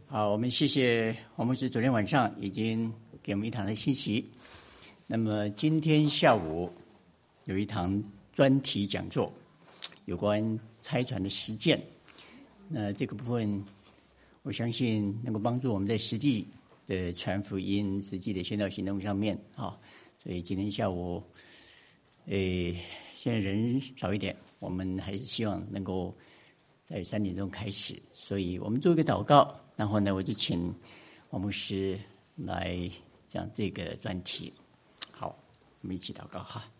好，我们谢谢黄牧师昨天晚上已经给我们一堂的信息。那么今天下午有一堂专题讲座，有关差传的实践。那这个部分，我相信能够帮助我们在实际的传福音、实际的宣教行动上面啊。所以今天下午，现在人少一点，我们还是希望能够在3点钟开始。所以我们做一个祷告，然后呢，我就请黄牧师来讲这个专题。好，我们一起祷告哈。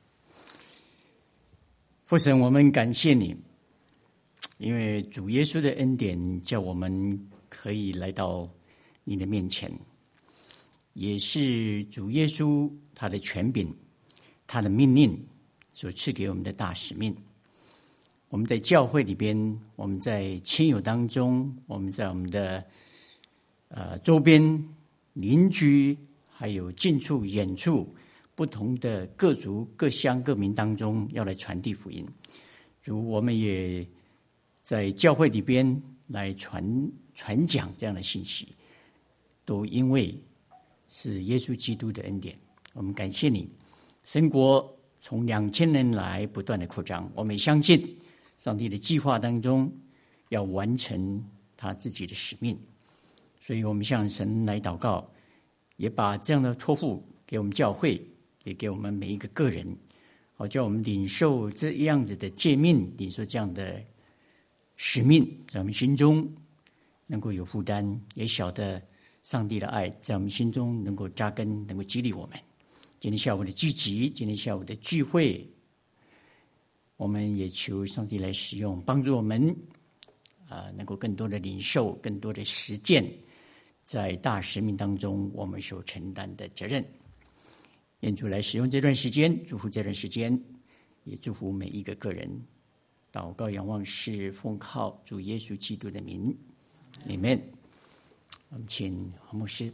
父神，我们感谢你，因为主耶稣的恩典叫我们可以来到你的面前，也是主耶稣他的权柄、他的命令所赐给我们的大使命。我们在教会里边，我们在亲友当中，我们在我们的周边邻居，还有近处远处不同的各族各乡各民当中，要来传递福音。如我们也在教会里边来传讲这样的信息，都因为是耶稣基督的恩典。我们感谢你，神国从2000年来不断的扩张，我们也相信上帝的计划当中要完成他自己的使命。所以我们向神来祷告，也把这样的托付给我们教会，也给我们每一个个人，好叫我们领受这样子的诫命，领受这样的使命，在我们心中能够有负担，也晓得上帝的爱在我们心中能够扎根，能够激励我们。今天下午的聚集，今天下午的聚会，我们也求上帝来使用，帮助我们能够更多的领受，更多的实践在大使命当中我们所承担的责任。愿主来使用这段时间，祝福这段时间，也祝福每一个个人。祷告仰望是奉靠主耶稣基督的名，Amen。我们请黄牧师。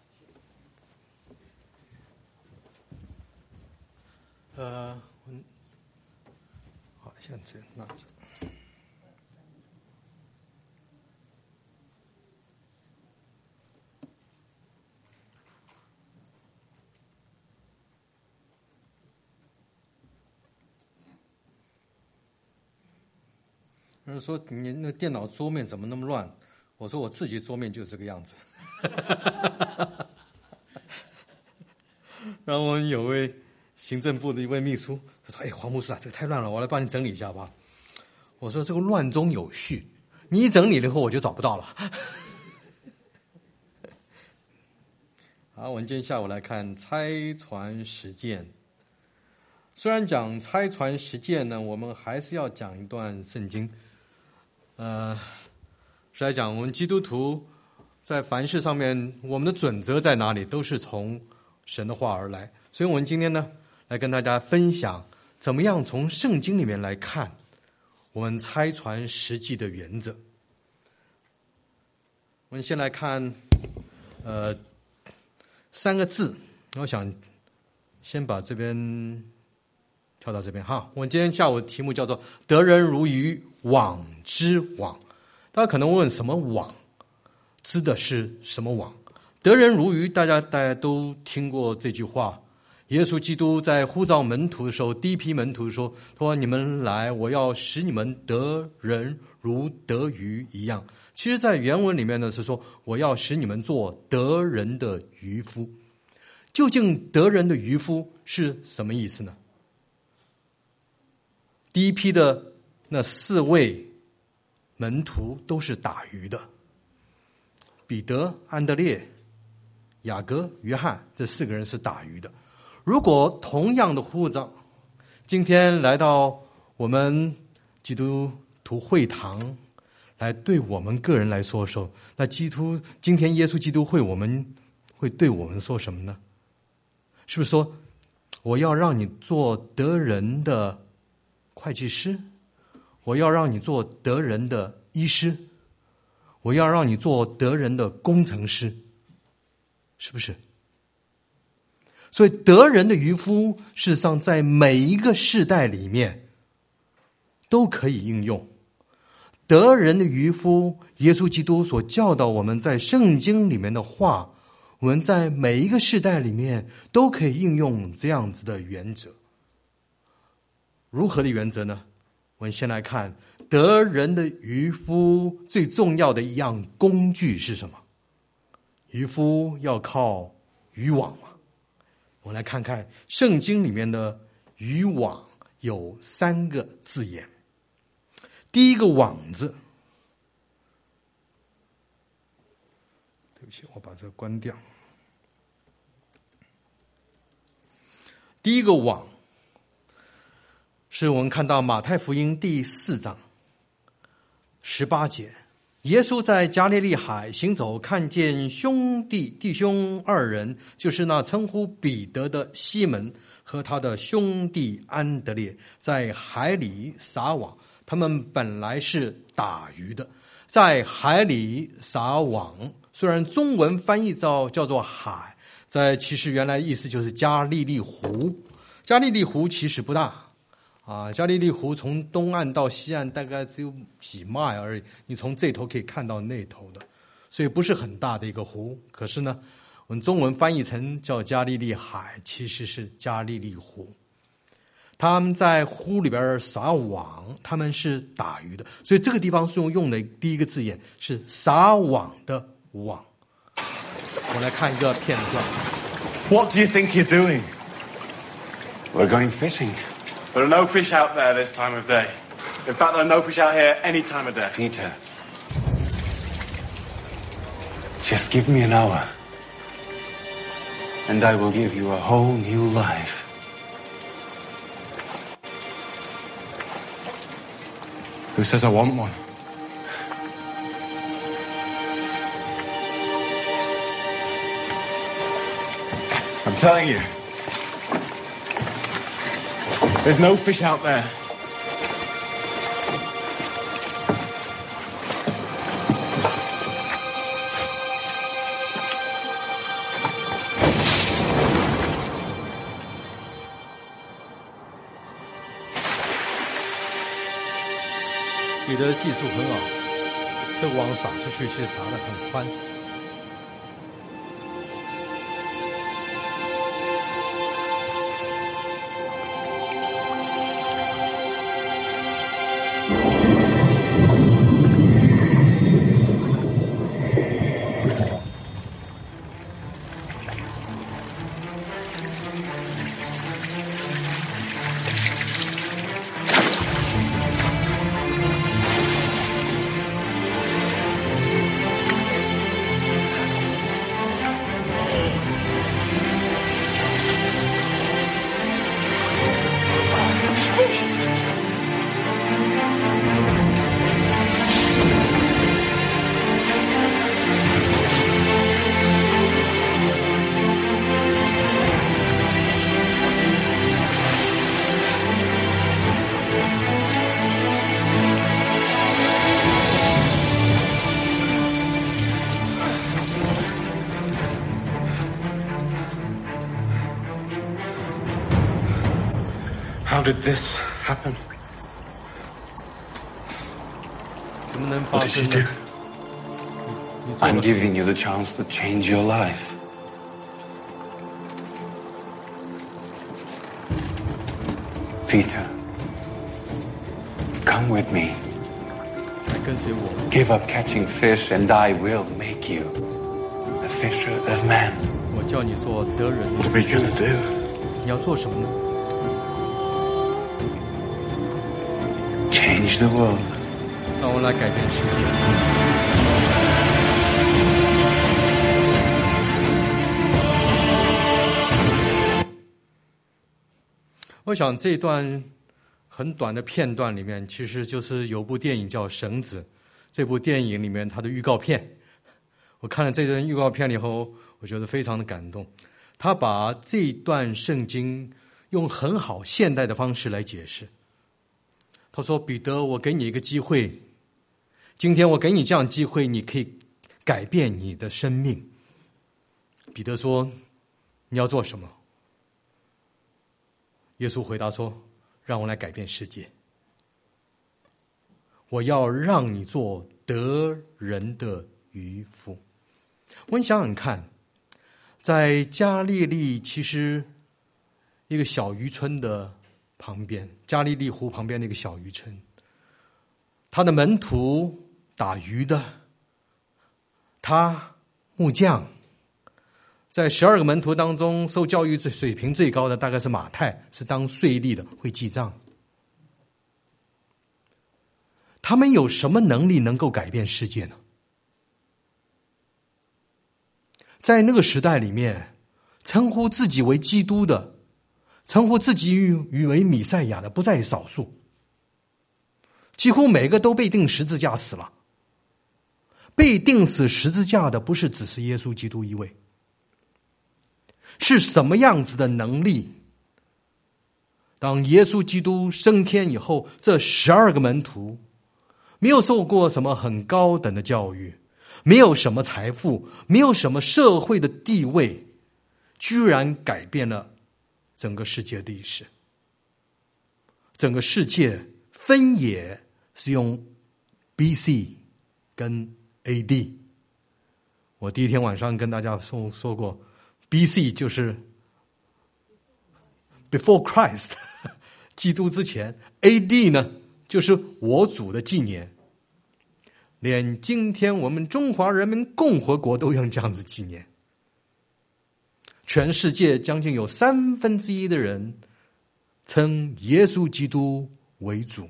好，现在拿着。有人说你那电脑桌面怎么那么乱？我说我自己桌面就是这个样子。然后我们有位行政部的一位秘书，他说：“哎，黄牧师啊，这个太乱了，我来帮你整理一下吧。”我说：“这个乱中有序，你一整理了以后我就找不到了。”好，我们今天下午来看差传实践。虽然讲差传实践呢，我们还是要讲一段圣经。是来讲我们基督徒在凡事上面，我们的准则在哪里，都是从神的话而来。所以我们今天呢，来跟大家分享怎么样从圣经里面来看我们差传实际的原则。我们先来看3个字，我想先把这边跳到这边哈。我们今天下午的题目叫做得人如鱼，网之网。大家可能问什么网，指的是什么网？得人如鱼，大家都听过这句话。耶稣基督在呼召门徒的时候，第一批门徒说你们来，我要使你们得人如得鱼一样。其实在原文里面呢，是说我要使你们做得人的渔夫。究竟得人的渔夫是什么意思呢？第一批的那4位门徒都是打鱼的，彼得、安德烈、雅各、约翰，这4个人是打鱼的。如果同样的呼召今天来到我们基督徒会堂来对我们个人来说的时候，那今天耶稣基督会对我们说什么呢？是不是说我要让你做得人的会计师，我要让你做得人的医师，我要让你做得人的工程师，是不是？所以得人的渔夫事实上在每一个世代里面都可以应用。 得人的渔夫耶稣基督所教导我们在圣经里面的话，我们在每一个世代里面都可以应用这样子的原则。如何的原则呢？我们先来看得人的渔夫最重要的一样工具是什么？渔夫要靠渔网嘛。我们来看看圣经里面的渔网有3个字眼。第一个网字，对不起，我把这个关掉。第一个网是我们看到马太福音第4章18节，耶稣在加利利海行走，看见弟兄2人，就是那称呼彼得的西门和他的兄弟安德烈，在海里撒网。他们本来是打鱼的，在海里撒网。虽然中文翻译叫做海，其实原来意思就是加利利湖。加利利湖其实不大啊，加利利湖从东岸到西岸大概只有几迈而已，你从这头可以看到那头的，所以不是很大的一个湖。可是呢，我们中文翻译成叫加利利海，其实是加利利湖。他们在湖里边撒网，他们是打鱼的，所以这个地方是用的第一个字眼是撒网的网。我来看一个片段。 What do you think you're doing? We're going fishing. There are no fish out there this time of day. In fact, there are no fish out here any time of day. Peter, just give me an hour, and I will give you a whole new life. Who says I want one? I'm telling you, there's no fish out there. 彼得的技术很好，这个网撒出去其实撒得很宽。 How did this happen? 怎么能发 What did 生 you 呢 do?？ 你做 I'm 了 giving you the chance to change your life. Peter, come with me. 来跟随我， Give up catching fish, and I will make you a fisher of men. 我叫你做得人 What 的 are we going to do? 你要做什么呢？ Change the world. 让我来改变世界。我想这段很短的片段里面，其实就是有部电影叫《绳子》。这部电影里面它的预告片，我看了这段预告片以后，我觉得非常的感动。他把这段圣经用很好现代的方式来解释。他说：“彼得，我给你一个机会，今天我给你这样机会，你可以改变你的生命。”彼得说：“你要做什么？”耶稣回答说：“让我来改变世界。 我要让你做得人的渔夫。我们想想看，在加利利其实一个小渔村的旁边，加利利湖旁边的一个小渔村，他的门徒打鱼的，他木匠，在12个门徒当中，受教育水平最高的大概是马太，是当税吏的，会记账。他们有什么能力能够改变世界呢？在那个时代里面，称呼自己为基督的，称呼自己为弥赛亚的不在少数，几乎每个都被钉十字架死了。被钉死十字架的不是只是耶稣基督一位，是什么样子的能力？当耶稣基督升天以后，这12个门徒没有受过什么很高等的教育，没有什么财富，没有什么社会的地位，居然改变了整个世界历史。整个世界分野是用 BC 跟 AD。 我第一天晚上跟大家说过， BC 就是 Before Christ 基督之前， AD 呢就是我主的纪年。连今天我们中华人民共和国都用这样子纪念。全世界将近有1/3的人称耶稣基督为主。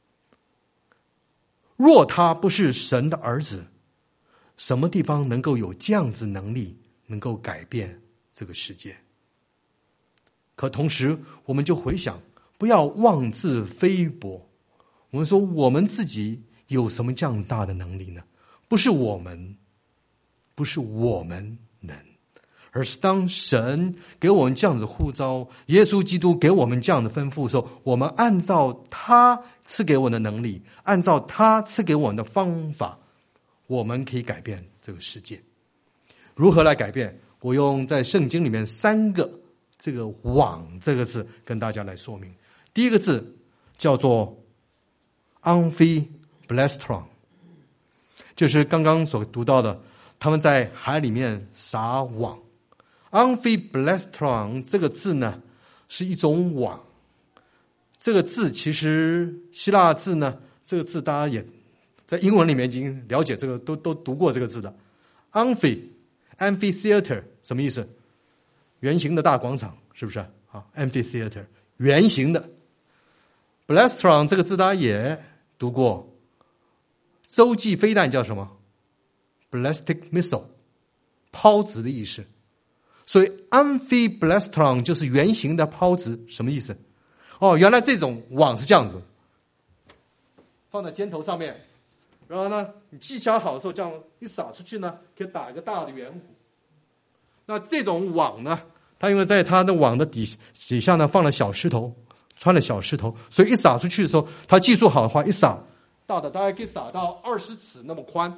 若他不是神的儿子，什么地方能够有这样子能力，能够改变这个世界？可同时我们就回想，不要妄自菲薄。我们说我们自己有什么这样大的能力呢？不是我们能，而是当神给我们这样子呼召，耶稣基督给我们这样的吩咐的时候，我们按照他赐给我们的能力，按照他赐给我们的方法，我们可以改变这个世界。如何来改变？我用在圣经里面3个这个网这个字跟大家来说明。第一个字叫做 amphiblastron， 就是刚刚所读到的，他们在海里面撒网。amphiblastron 这个字呢是一种网，这个字其实希腊字呢，这个字大家也在英文里面已经了解，这个都读过这个字的。amphitheater 什么意思？圆形的大广场，是不是啊 ？amphitheater 圆形的。blastron 这个字大家也读过，洲际飞弹叫什么 ？ballistic missile， 抛掷的意思。所以 amphiblastron 就是圆形的抛掷，什么意思？哦，原来这种网是这样子，放在肩头上面，然后呢，你技巧好的时候，这样一撒出去呢，可以打一个大的圆弧。那这种网呢，它因为在它的网的底下呢放了小石头，穿了小石头，所以一撒出去的时候，它技术好的话，一撒大的大概可以撒到20尺那么宽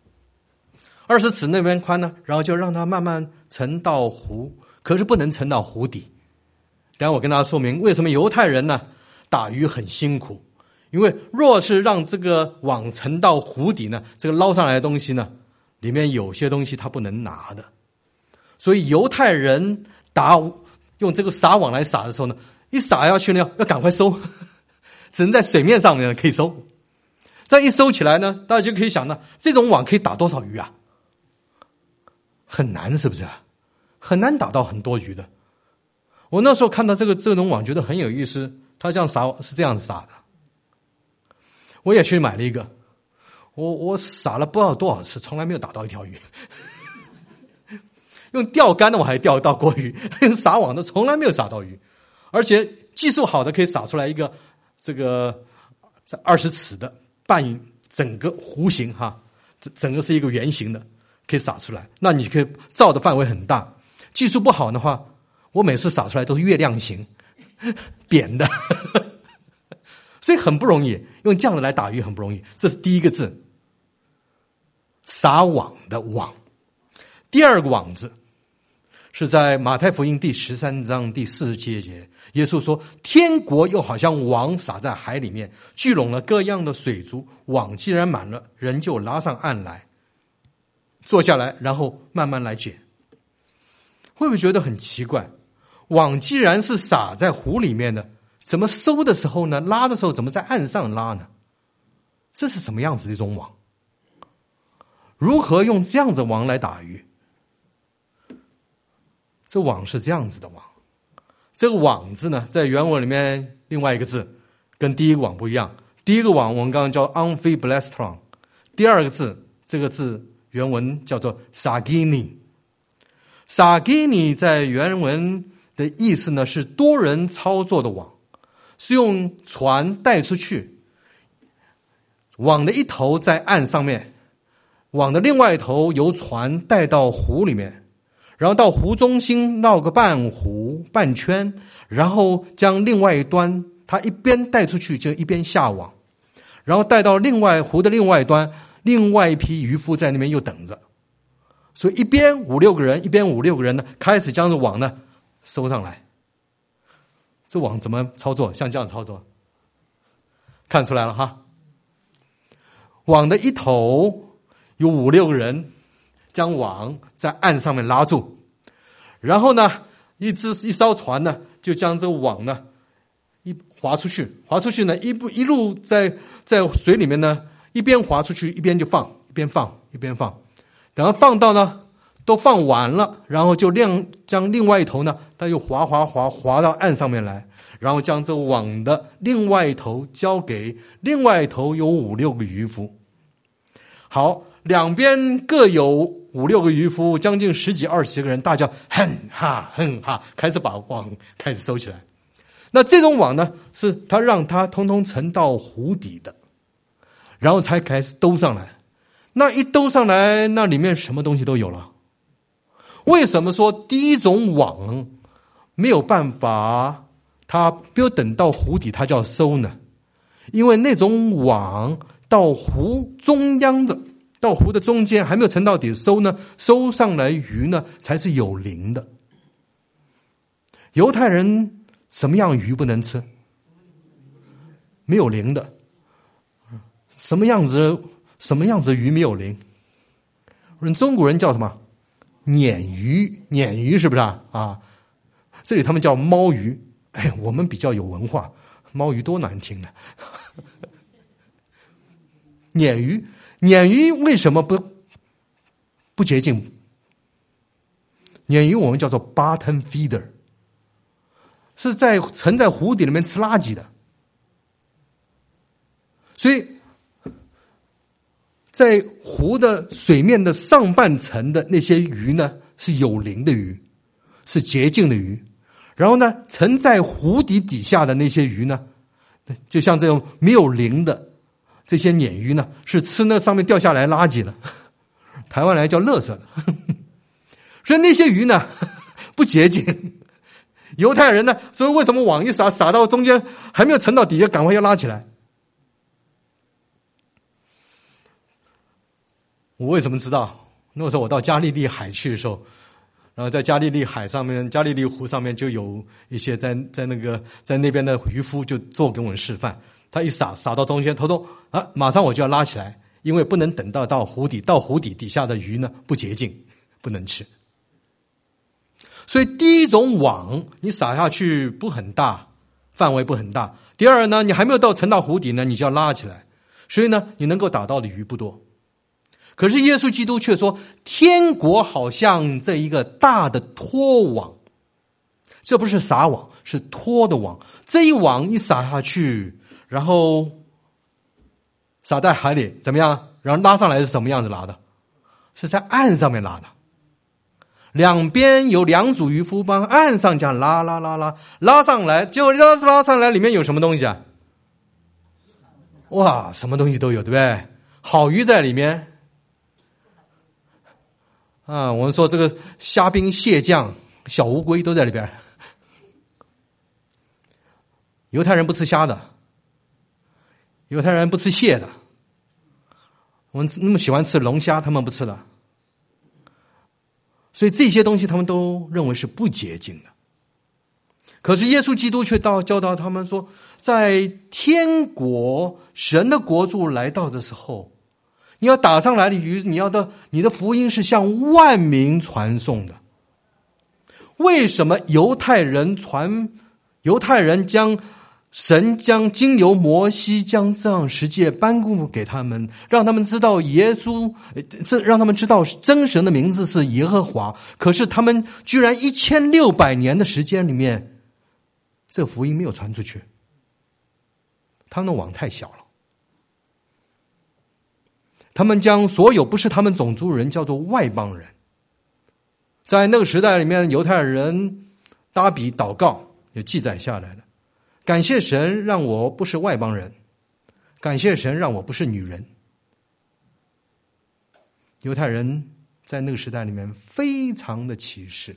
，20尺那边宽呢，然后就让它慢慢沉到湖，可是不能沉到湖底。等一下我跟大家说明为什么犹太人呢打鱼很辛苦，因为若是让这个网沉到湖底呢，这个捞上来的东西呢，里面有些东西他不能拿的。所以犹太人用这个撒网来撒的时候呢，一撒下去呢要赶快收，只能在水面上面可以收。再一收起来呢，大家就可以想呢，这种网可以打多少鱼啊？很难，是不是？很难打到很多鱼的。我那时候看到这种网觉得很有意思，他这样撒是这样子撒的。我也去买了一个，我撒了不知道多少次，从来没有打到一条鱼。用钓竿的我还钓到过鱼，用撒网的从来没有撒到鱼。而且技术好的可以撒出来一个这个20尺的半整个弧形哈，整个是一个圆形的，可以撒出来。那你可以照的范围很大。技术不好的话，我每次撒出来都是月亮形扁的，所以很不容易，用这样的来打鱼很不容易。这是第一个字，撒网的网。第二个网字是在马太福音第13章第47节，耶稣说，天国又好像网撒在海里面，聚拢了各样的水族，网既然满了，人就拉上岸来，坐下来，然后慢慢来解。会不会觉得很奇怪？网既然是撒在湖里面的，怎么收的时候呢？拉的时候怎么在岸上拉呢？这是什么样子的一种网？如何用这样子的网来打鱼？这网是这样子的网，这个网字呢，在原文里面另外一个字跟第一个网不一样。第一个网我们刚刚叫 amphiblastron， 第二个字这个字原文叫做 sagini。sagini 在原文的意思呢是多人操作的网，是用船带出去，网的一头在岸上面，网的另外一头由船带到湖里面，然后到湖中心绕个半弧半圈，然后将另外一端，它一边带出去就一边下网，然后带到另外湖的另外一端，另外一批渔夫在那边又等着，所以一边5-6个人，一边5-6个人呢，开始将这网呢收上来。这网怎么操作？像这样操作，看出来了哈。网的一头有5-6个人将网在岸上面拉住，然后呢，一艘船呢就将这个网呢一划出去呢，一路在水里面呢，一边划出去一边就放，一边放，等到放到呢都放完了，然后就将另外一头呢，它又划到岸上面来，然后将这网的另外一头交给另外一头有5-6个渔夫。好，两边各有5-6个渔夫，将近10几20个人，大叫哼哈，开始把网开始收起来。那这种网呢，是他让它通通沉到湖底的，然后才开始兜上来。那一兜上来，那里面什么东西都有了。为什么说第一种网没有办法，它没有等到湖底它就要收呢？因为那种网到湖中央的，到湖的中间还没有沉到底收呢，收上来鱼呢才是有鳞的。犹太人什么样鱼不能吃？没有鳞的。什么样子的鱼没有鳞？中国人叫什么？鲶鱼，鲶鱼是不是啊？这里他们叫猫鱼。哎，我们比较有文化，猫鱼多难听啊！鲶鱼为什么不洁净？鲶鱼我们叫做 bottom feeder， 是沉在湖底里面吃垃圾的，所以在湖的水面的上半层的那些鱼呢，是有鳞的鱼，是洁净的鱼。然后呢，沉在湖底下的那些鱼呢，就像这种没有鳞的这些鲶鱼呢，是吃那上面掉下来垃圾的，台湾来叫垃圾的。所以那些鱼呢不洁净。犹太人呢，所以为什么网一撒到中间还没有沉到底下，赶快要拉起来？我为什么知道？那时候我到加利利海去的时候，然后在加利利海上面，加利利湖上面就有一些在那边的渔夫就做给我们示范。他一撒到中间，头马上我就要拉起来，因为不能等到湖底，到湖底下的鱼呢不洁净，不能吃。所以第一种网你撒下去不很大，范围不很大。第二呢，你还没有沉到湖底呢，你就要拉起来，所以呢，你能够打到的鱼不多。可是耶稣基督却说，天国好像这一个大的拖网，这不是撒网，是拖的网。这一网一撒下去，然后撒在海里怎么样？然后拉上来是什么样子拉的？是在岸上面拉的。两边有2组渔夫帮岸上这样拉上来，结果拉上来里面有什么东西啊？哇，什么东西都有，对不对？好鱼在里面啊，我们说这个虾兵蟹将、小乌龟都在里边。犹太人不吃虾的，犹太人不吃蟹的，我们那么喜欢吃龙虾，他们不吃的。 所以这些东西他们都认为是不洁净的。可是耶稣基督却教导他们说，在天国神的国度来到的时候，你要打上来的鱼，你的福音是向万民传颂的。为什么犹太人神将经由摩西将这样十诫颁布给他们，让他们知道让他们知道真神的名字是耶和华，可是他们居然1600年的时间里面，这福音没有传出去，他们的网太小了。他们将所有不是他们种族人叫做外邦人。在那个时代里面，犹太人大比祷告有记载下来的，感谢神让我不是外邦人，感谢神让我不是女人。犹太人在那个时代里面非常的歧视。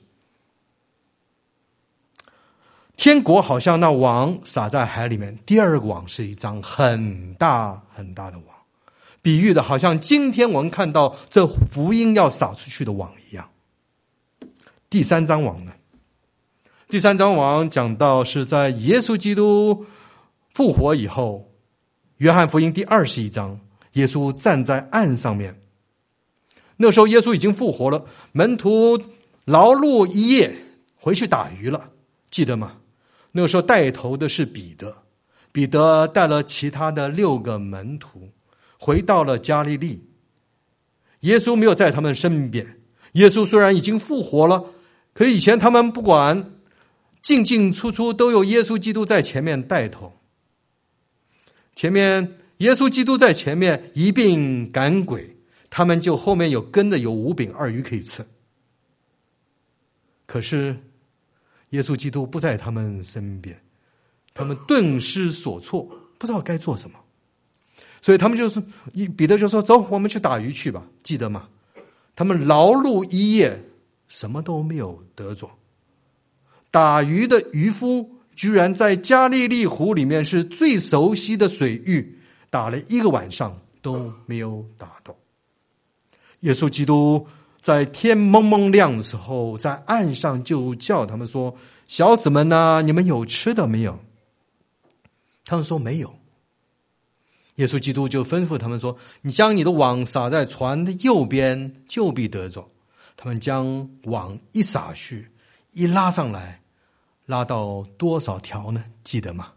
天国好像那网撒在海里面，第二个网是一张很大很大的网，比喻的好像今天我们看到这福音要撒出去的网一样。第三张网呢？第三张网讲到是在耶稣基督复活以后，约翰福音第21章，耶稣站在岸上面。那时候耶稣已经复活了，门徒劳碌一夜回去打鱼了，记得吗？那个时候带头的是彼得，彼得带了其他的6个门徒回到了加利利。耶稣没有在他们身边，耶稣虽然已经复活了，可是以前他们不管进进出出都有耶稣基督在前面带头。前面耶稣基督在前面一并赶鬼，他们就后面跟着有5饼2鱼可以吃。可是耶稣基督不在他们身边，他们顿失所措，不知道该做什么。所以他们彼得就说，走，我们去打鱼去吧，记得吗？他们劳碌一夜，什么都没有得着。打鱼的渔夫居然在加利利湖里面是最熟悉的水域，打了1个晚上都没有打到。耶稣基督在天蒙蒙亮的时候，在岸上就叫他们说，小子们啊，你们有吃的没有？他们说没有。耶稣基督就吩咐他们说，你将你的网撒在船的右边，就必得着。他们将网一撒去，一拉上来，拉到多少条呢？记得吗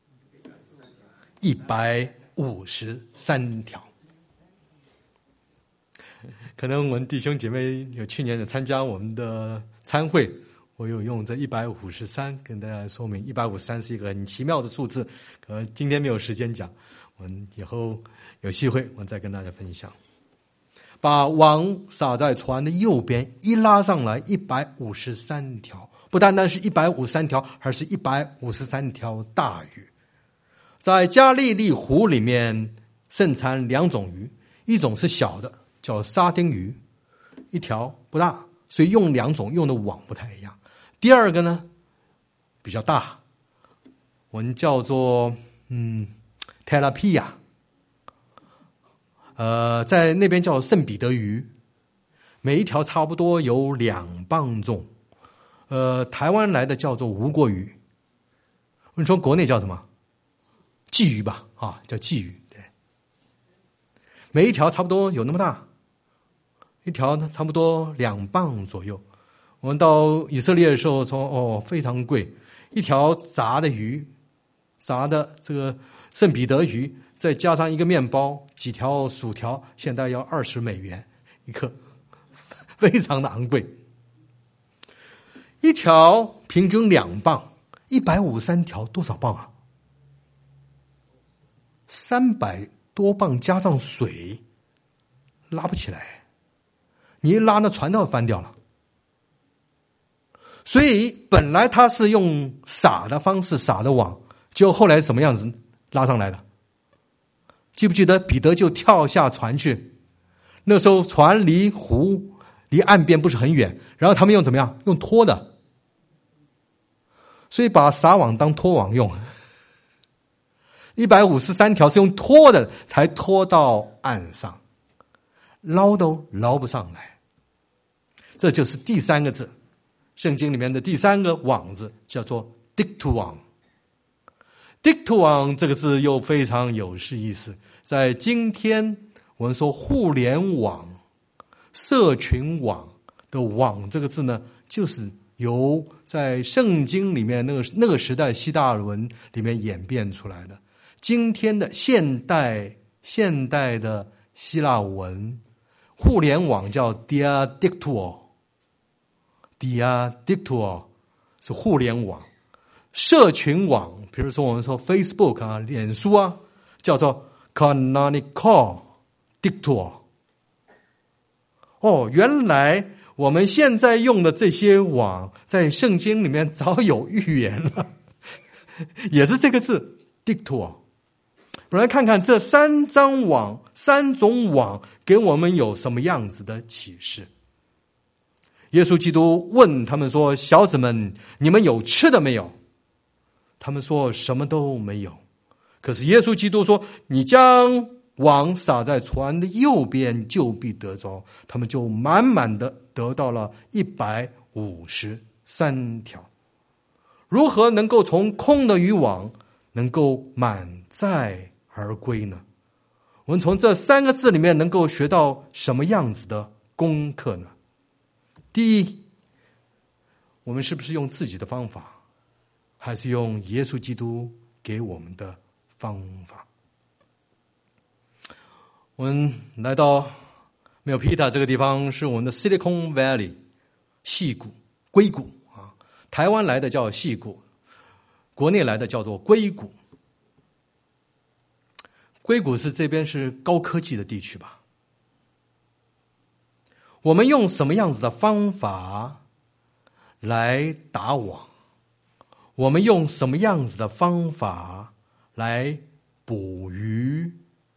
？153条。可能我们弟兄姐妹去年有参加我们的参会，我有用这153跟大家说明。153是一个很奇妙的数字，可能今天没有时间讲，我们以后有机会我再跟大家分享。把网撒在船的右边，一拉上来153条，不单单是153条，而是153条大鱼。在加利利湖里面盛产2种鱼，一种是小的叫沙丁鱼，一条不大，所以用2种用的网不太一样。第二个呢比较大，我们叫做泰拉皮亚，在那边叫圣彼得鱼，每一条差不多有2磅重。台湾来的叫做无国鱼，我们说国内叫什么？鲫鱼吧，叫鲫鱼。对，每一条差不多有那么大，一条呢差不多2磅左右。我们到以色列的时候说，非常贵，一条炸的鱼，炸的这个圣彼得鱼，再加上一个面包，几条薯条，现在要$20一克，非常的昂贵。一条平均2磅，153条多少磅啊？300多磅加上水，拉不起来。你一拉，那船都要翻掉了。所以本来他是用撒的方式撒的网，就后来什么样子拉上来的？记不记得彼得就跳下船去？那时候船离岸边不是很远，然后他们用怎么样？用拖的，所以把撒网当拖网用。153条是用拖的，才拖到岸上，捞都捞不上来。 这就是第三个字，圣经里面的第三个网字叫做 dictuon。dictuon 这个字又非常有意思，在今天我们说互联网、社群网的网这个字呢，就是由在圣经里面那个时代希腊文里面演变出来的。今天的现代的希腊文互联网叫 diadictuo 是互联网。社群网，比如说我们说 Facebook 啊、脸书啊，叫做 canonical dictuo。原来我们现在用的这些网，在圣经里面早有预言了，也是这个字 dictuo。我们来看看这三种网给我们有什么样子的启示。耶稣基督问他们说：“小子们，你们有吃的没有？”他们说什么都没有。可是耶稣基督说：“你将网撒在船的右边，就必得着。”他们就满满的得到了153条。如何能够从空的渔网能够满载而归呢？我们从这三个字里面能够学到什么样子的功课呢？第一，我们是不是用自己的方法，还是用耶稣基督给我们的方法？我们来到没有 Peter 这个地方，是我们的 Silicon Valley 矽谷、硅谷啊，台湾来的叫矽谷，国内来的叫做硅谷。硅谷是这边是高科技的地区吧？我们用什么样子的方法来打网？我们用什么样子的方法来捕鱼？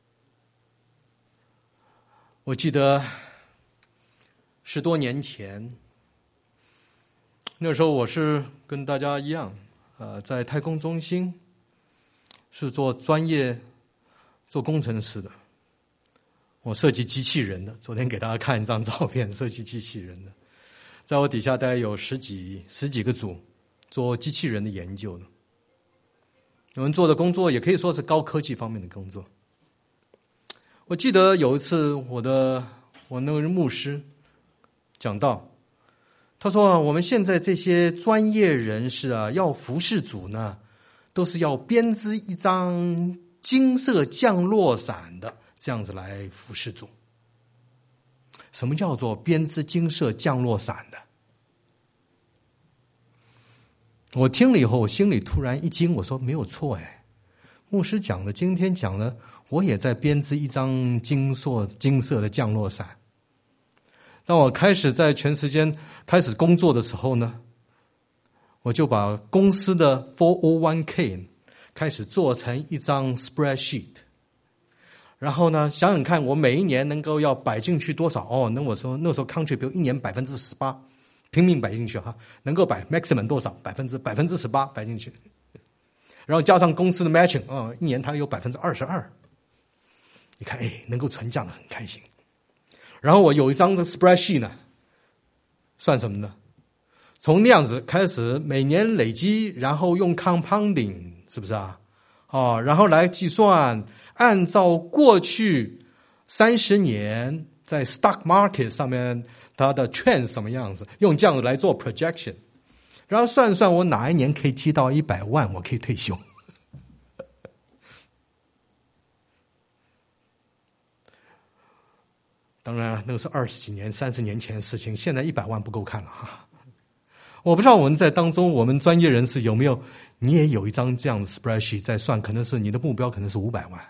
我记得10多年前，那时候我是跟大家一样，在太空中心是做专业做工程师的。我设计机器人的，昨天给大家看一张照片，设计机器人的，在我底下大概有十几个组做机器人的研究的。我们做的工作也可以说是高科技方面的工作。我记得有一次我那个牧师讲到，他说我们现在这些专业人士啊，要服侍主呢，都是要编织一张金色降落伞的，这样子来服侍主。什么叫做编织金色降落伞的？我听了以后，我心里突然一惊，我说没有错哎，牧师讲的，今天讲的，我也在编织一张金色的降落伞。当我开始在全时间开始工作的时候呢，我就把公司的 401k 开始做成一张 spreadsheet， 然后呢，想想看，我每一年能够要摆进去多少？那我说那时候 contribute 一年18%，拼命摆进去哈，能够摆 maximum 多少？18%摆进去，然后加上公司的 matching 一年它有22%。你看，能够存降的很开心。然后我有一张的 spreadsheet 呢，算什么呢？从那样子开始，每年累积，然后用 compounding， 是不是啊？然后来计算，按照过去30年在 stock market 上面它的 trend 什么样子，用这样子来做 projection， 然后算算我哪一年可以积到100万，我可以退休。当然，那个是20几年、30年前的事情，现在100万不够看了哈。我不知道我们在当中，我们专业人士有没有，你也有一张这样的 spreadsheet 在算，可能是你的目标可能是500万。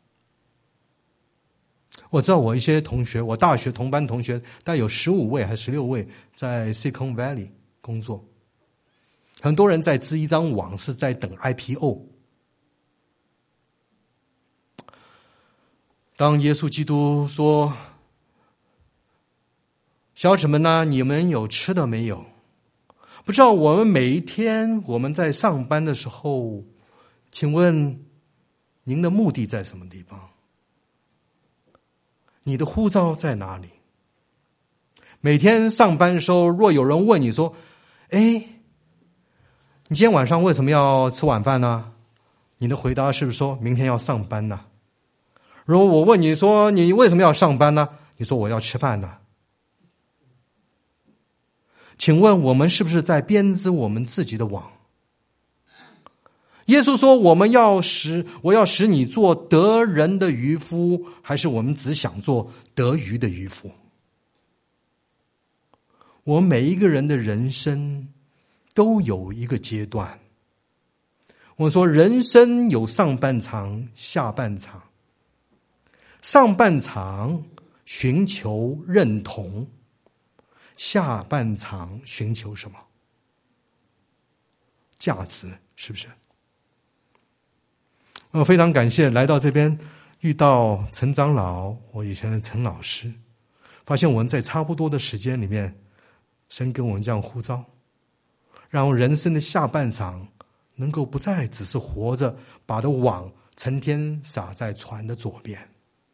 我知道我一些同学，我大学同班同学，大概有15位还是16位在 Silicon Valley 工作，很多人在织一张网，是在等 IPO。当耶稣基督说，小子们呢，你们有吃的没有？不知道我们每一天我们在上班的时候，请问您的目的在什么地方？你的护照在哪里？ 每天上班的时候，若有人问你说：“哎，你今天晚上为什么要吃晚饭呢？”你的回答是不是说明天要上班呢？如果我问你说你为什么要上班呢？你说我要吃饭呢？请问我们是不是在编织我们自己的网？耶稣说我要使你做得人的渔夫，还是我们只想做得鱼的渔夫？我们每一个人的人生都有一个阶段。我说人生有上半场下半场，上半场寻求认同，下半场寻求什么？价值，是不是？我非常感谢来到这边遇到陈长老，我以前的陈老师，发现我们在差不多的时间里面，神跟我们这样呼召，让人生的下半场能够不再只是活着，把的网成天撒在船的左边，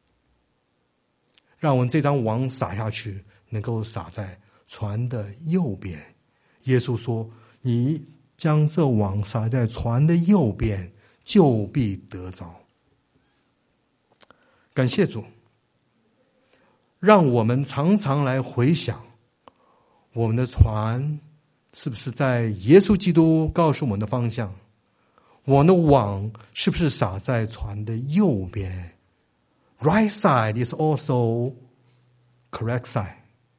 让我们这张网撒下去，能够撒在船的右边。耶稣说：“你将这网撒在船的右边，就必得着。”感谢主，让我们常常来回想，我们的船是不是在耶稣基督告诉我们的方向？我们的网是不是撒在船的右边？ Right side is also correct side，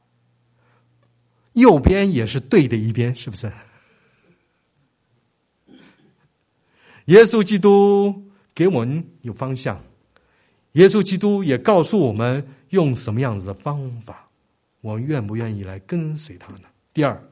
右边也是对的一边，是不是？耶稣基督给我们有方向，耶稣基督也告诉我们用什么样子的方法，我们愿不愿意来跟随他呢？第二，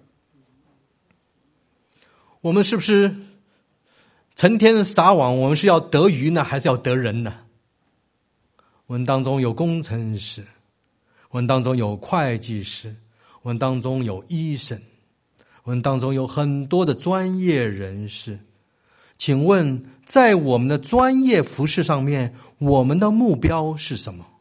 我们是不是成天撒网，我们是要得鱼呢，还是要得人呢？我们当中有工程师，我们当中有会计师，我们当中有医生，我们当中有很多的专业人士。请问在我们的专业服事上面，我们的目标是什么？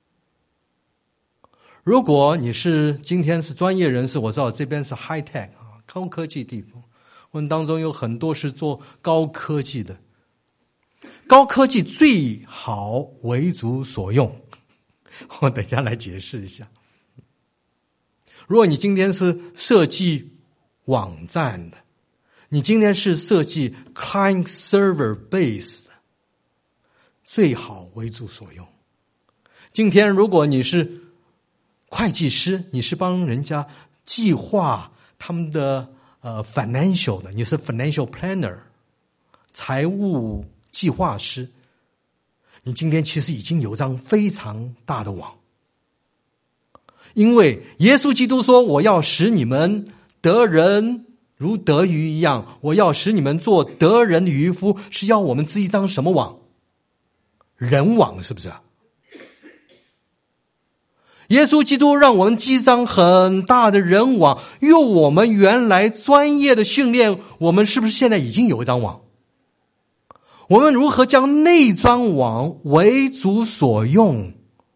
如果你是今天是专业人士，我知道这边是 high tech 高科技地方，我们当中有很多是做高科技的，高科技最好为主所用，我等一下来解释一下。如果你今天是设计网站的，你今天是设计 client server base 的，最好为主所用。今天如果你是会计师，你是帮人家计划他们的financial 的，你是 financial planner 财务计划师，你今天其实已经有张非常大的网。因为耶稣基督说，我要使你们得人如得鱼一样，我要使你们做得人的渔夫，是要我们织一张什么网？人网，是不是？耶稣基督让我们织一张很大的人网，用我们原来专业的训练，我们是不是现在已经有一张网？我们如何将那张网为主所用？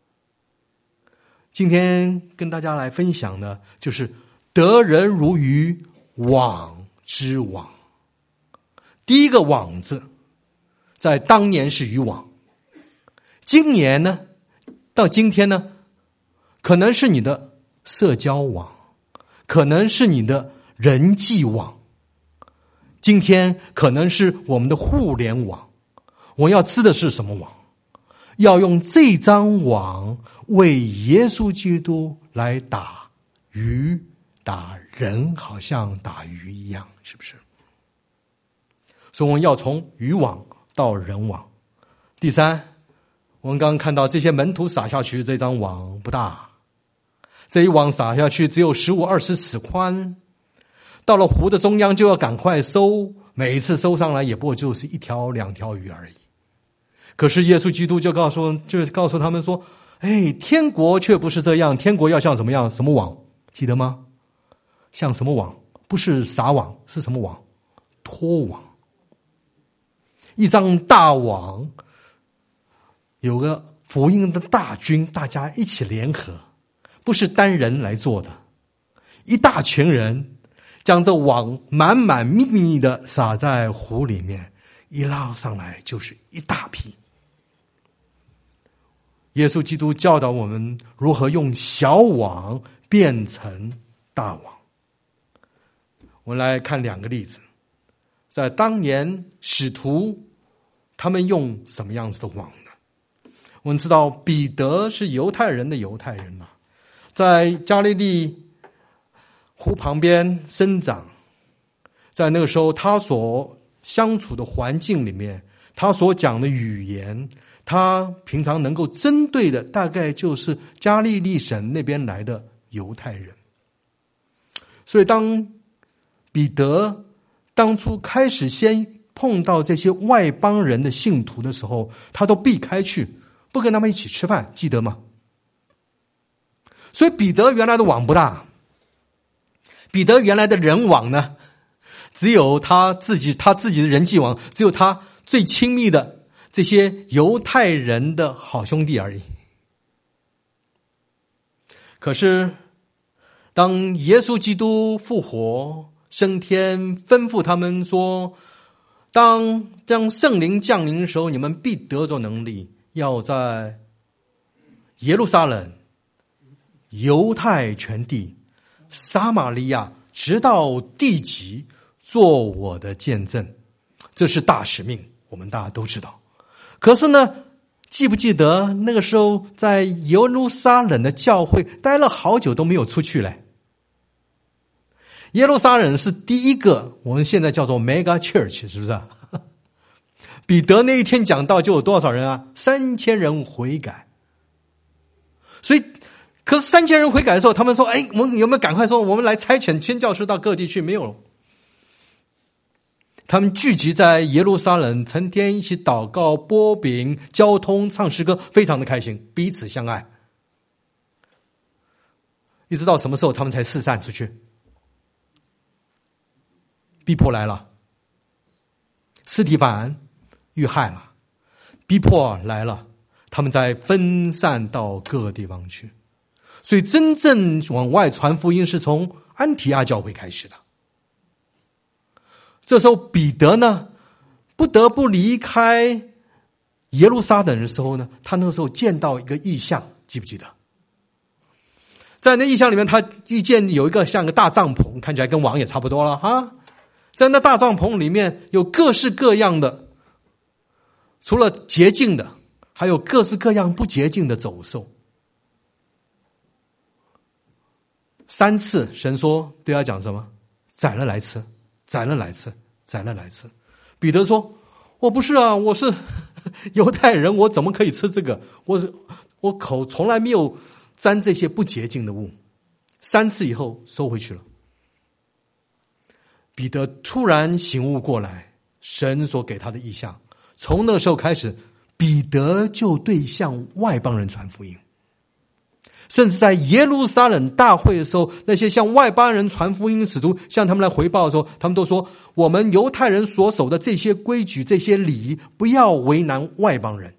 今天跟大家来分享的就是得人如鱼，网之网。第一个网字在当年是渔网，今年呢，到今天呢，可能是你的社交网，可能是你的人际网，今天可能是我们的互联网。我要织的是什么网？要用这张网为耶稣基督来打鱼打人，好像打鱼一样，是不是？所以我们要从渔网到人网。第三，我们刚刚看到这些门徒撒下去，这张网不大，这一网撒下去只有15-20尺宽，到了湖的中央就要赶快收，每一次收上来也不过就是1条2条鱼而已。可是耶稣基督就告诉他们说，天国却不是这样，天国要像什么样？什么网？记得吗？像什么网？不是撒网，是什么网？拖网。一张大网，有个福音的大军，大家一起联合，不是单人来做的， 一大群人将这网满满密密的撒在湖里面，一捞上来就是一大批。耶稣基督教导我们如何用小网变成大网。我们来看两个例子，在当年使徒他们用什么样子的网呢？我们知道彼得是犹太人的犹太人嘛，在加利利湖旁边生长，在那个时候他所相处的环境里面，他所讲的语言，他平常能够针对的大概就是加利利省那边来的犹太人。所以当彼得当初开始先碰到这些外邦人的信徒的时候，他都避开去，不跟他们一起吃饭，记得吗？所以彼得原来的网不大，彼得原来的人网呢，只有他自己的人际网，只有他最亲密的这些犹太人的好兄弟而已。可是当耶稣基督复活升天，吩咐他们说，当圣灵降临的时候，你们必得着能力，要在耶路撒冷、犹太全地、撒玛利亚直到地极做我的见证。这是大使命，我们大家都知道。可是呢，记不记得那个时候在耶路撒冷的教会待了好久都没有出去嘞？耶路撒冷是第一个我们现在叫做 mega church， 是不是？彼得那一天讲道就有多少人啊？3000人悔改。所以可是3000人悔改的时候，他们说，我们有没有赶快说我们来差遣宣教士到各地去？没有。他们聚集在耶路撒冷，成天一起祷告、擘饼、交通、唱诗歌，非常的开心，彼此相爱。一直到什么时候他们才四散出去？逼迫来了，司提反遇害了，逼迫来了，他们再分散到各个地方去。所以真正往外传福音是从安提阿教会开始的。这时候彼得呢，不得不离开耶路撒冷的时候呢，他那个时候见到一个异象，记不记得？在那异象里面，他遇见有一个像个大帐篷，看起来跟网也差不多了哈。在那大帐篷里面有各式各样的，除了洁净的，还有各式各样不洁净的走兽。3次神说对他讲什么？宰了来吃，宰了来吃，宰了来吃。彼得说，我不是啊，我是犹太人，我怎么可以吃这个？我口从来没有沾这些不洁净的物。3次以后收回去了。彼得突然醒悟过来，神所给他的异象，从那时候开始，彼得就对向外邦人传福音。甚至在耶路撒冷大会的时候，那些向外邦人传福音的使徒向他们来回报的时候，他们都说，我们犹太人所守的这些规矩、这些礼仪，不要为难外邦人。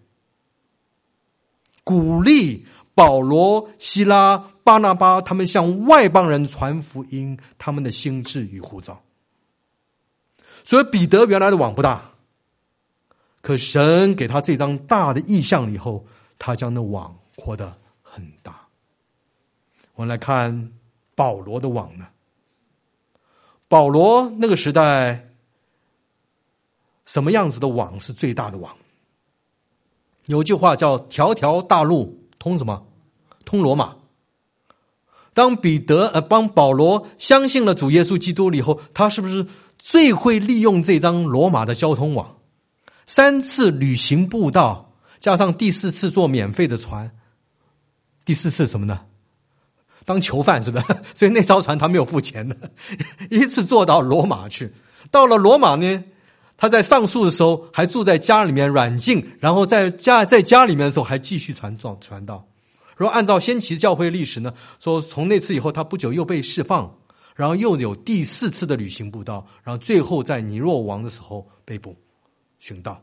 鼓励保罗、希拉、巴拿巴他们向外邦人传福音，他们的心志与呼召。所以彼得原来的网不大，可神给他这张大的异象以后，他将那网扩得很大。我们来看保罗的网呢。保罗那个时代，什么样子的网是最大的网？有一句话叫条条大路通什么？通罗马。当帮保罗相信了主耶稣基督了以后，他是不是最会利用这张罗马的交通网？3次旅行步道，加上第4次坐免费的船。第4次什么呢？当囚犯是不是？所以那艘船他没有付钱的，一次坐到罗马去。到了罗马呢，他在上诉的时候还住在家里面软禁，然后在家里面的时候还继续传道。如果按照先期教会历史呢，说从那次以后他不久又被释放，然后又有第4次的旅行步道，然后最后在尼罗王的时候被捕殉道。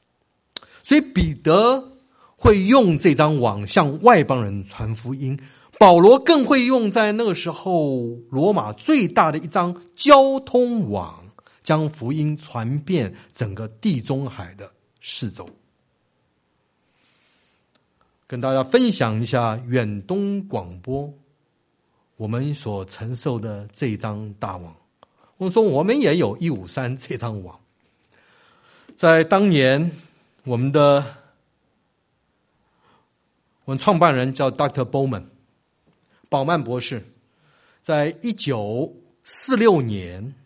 所以彼得会用这张网向外邦人传福音， 保罗更会用在那个时候罗马最大的一张交通网，将福音传遍整个地中海的四周。跟大家分享一下远东广播我们所承受的这一张大网。我们说我们也有153这张网，在当年我们创办人叫 Dr. Bowman 保曼博士，在1946年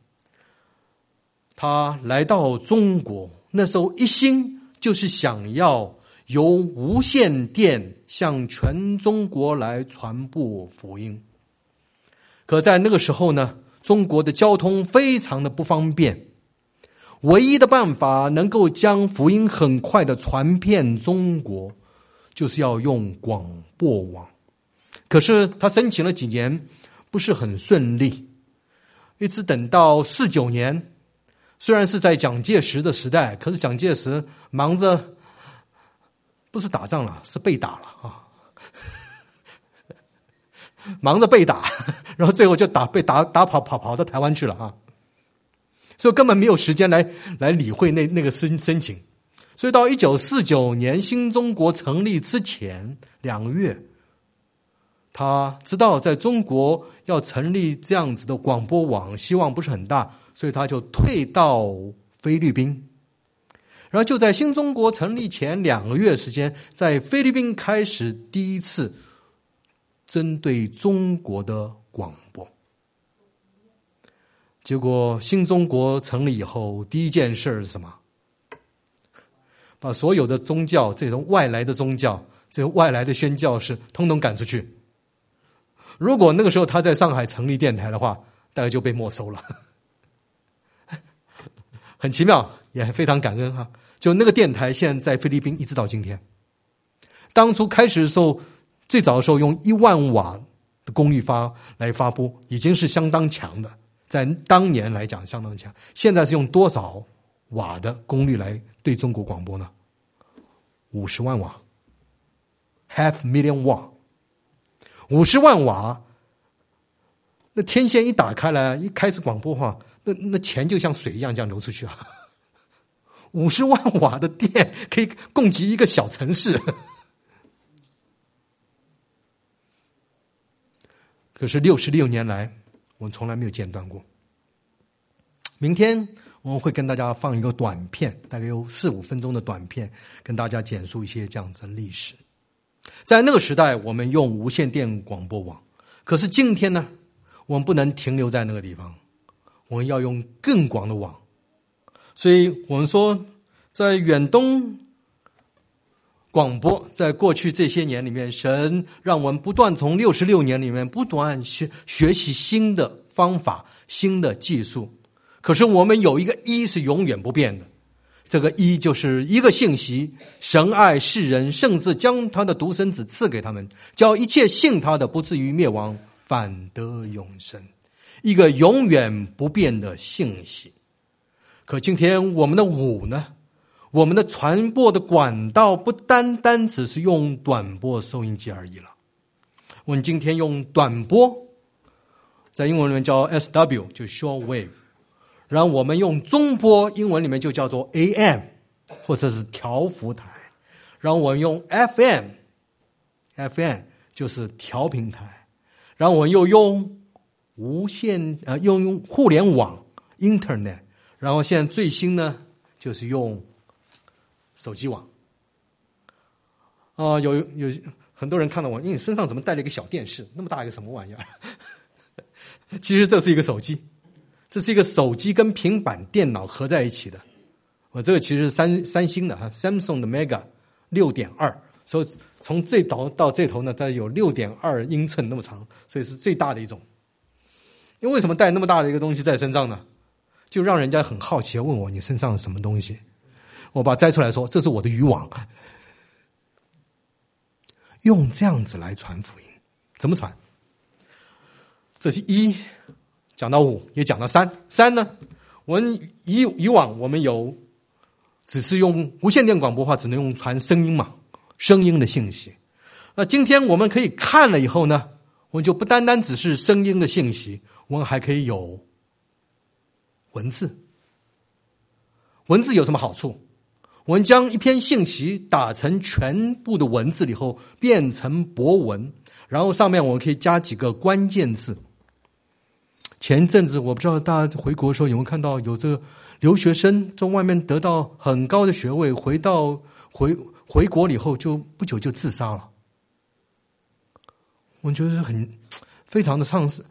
他来到中国，那时候一心就是想要由无线电向全中国来传播福音。可在那个时候呢，中国的交通非常的不方便，唯一的办法能够将福音很快的传遍中国，就是要用广播网。可是他申请了几年不是很顺利，一直等到49年，虽然是在蒋介石的时代，可是蒋介石忙着不是打仗了，是被打了啊，忙着被打，然后最后就被打跑到台湾去了啊，所以根本没有时间来理会那个申请。所以到1949年新中国成立之前2个月，他知道在中国要成立这样子的广播网希望不是很大，所以他就退到菲律宾。然后就在新中国成立前2个月时间，在菲律宾开始第一次针对中国的广播。结果新中国成立以后，第一件事是什么？把所有的宗教，这种外来的宗教，这个外来的宣教士通通赶出去。如果那个时候他在上海成立电台的话，大概就被没收了。很奇妙，也非常感恩哈。就那个电台现在在菲律宾一直到今天。当初开始的时候，最早的时候用1万瓦的功率来发布，已经是相当强的，在当年来讲相当强。现在是用多少瓦的功率来对中国广播呢？50万瓦 ，500,000 瓦，50万瓦。那天线一打开来，一开始广播话，那钱就像水一样这样流出去啊！50万瓦的电可以供给一个小城市。可是66年来，我们从来没有间断过。明天我们会跟大家放一个短片，大概有4-5分钟的短片，跟大家简述一些这样子的历史。在那个时代，我们用无线电广播网，可是今天呢，我们不能停留在那个地方，我们要用更广的网。所以我们说，在远东广播，在过去这些年里面，神让我们不断从66年里面不断学习新的方法、新的技术。可是我们有一个一是永远不变的，这个一就是一个信息：神爱世人，甚至将他的独生子赐给他们，叫一切信他的不至于灭亡，反得永生。一个永远不变的信息。可今天我们的五呢？我们的传播的管道不单单只是用短波收音机而已了。我们今天用短波，在英文里面叫 SW， 就 short wave。然后我们用中波，英文里面就叫做 AM， 或者是调幅台。然后我们用 FM 就是调频台。然后我们又用用互联网 Internet。然后现在最新呢，就是用手机网。有很多人看到我，因为你身上怎么带了一个小电视，那么大一个什么玩意儿？其实这是一个手机，这是一个手机跟平板电脑合在一起的。我这个其实是三星的Samsung 的 Mega 6.2， 所以从这头到这头呢，它有6.2英寸那么长，所以是最大的一种。因为为什么带那么大的一个东西在身上呢？就让人家很好奇，问我你身上是什么东西？我把它摘出来说，这是我的渔网。用这样子来传福音，怎么传？这是1讲到5，也讲到3。3呢，我们以往我们只是用无线电广播话，只能用传声音嘛，声音的信息。那今天我们可以看了以后呢， 我们就不单单只是声音的信息，我们还可以有文字。文字有什么好处？我们将一篇信息打成全部的文字以后，变成博文，然后上面我们可以加几个关键字。前一阵子我不知道大家回国的时候有没有看到，有这个留学生在外面得到很高的学位，回国了以后就不久就自杀了。我觉得非常的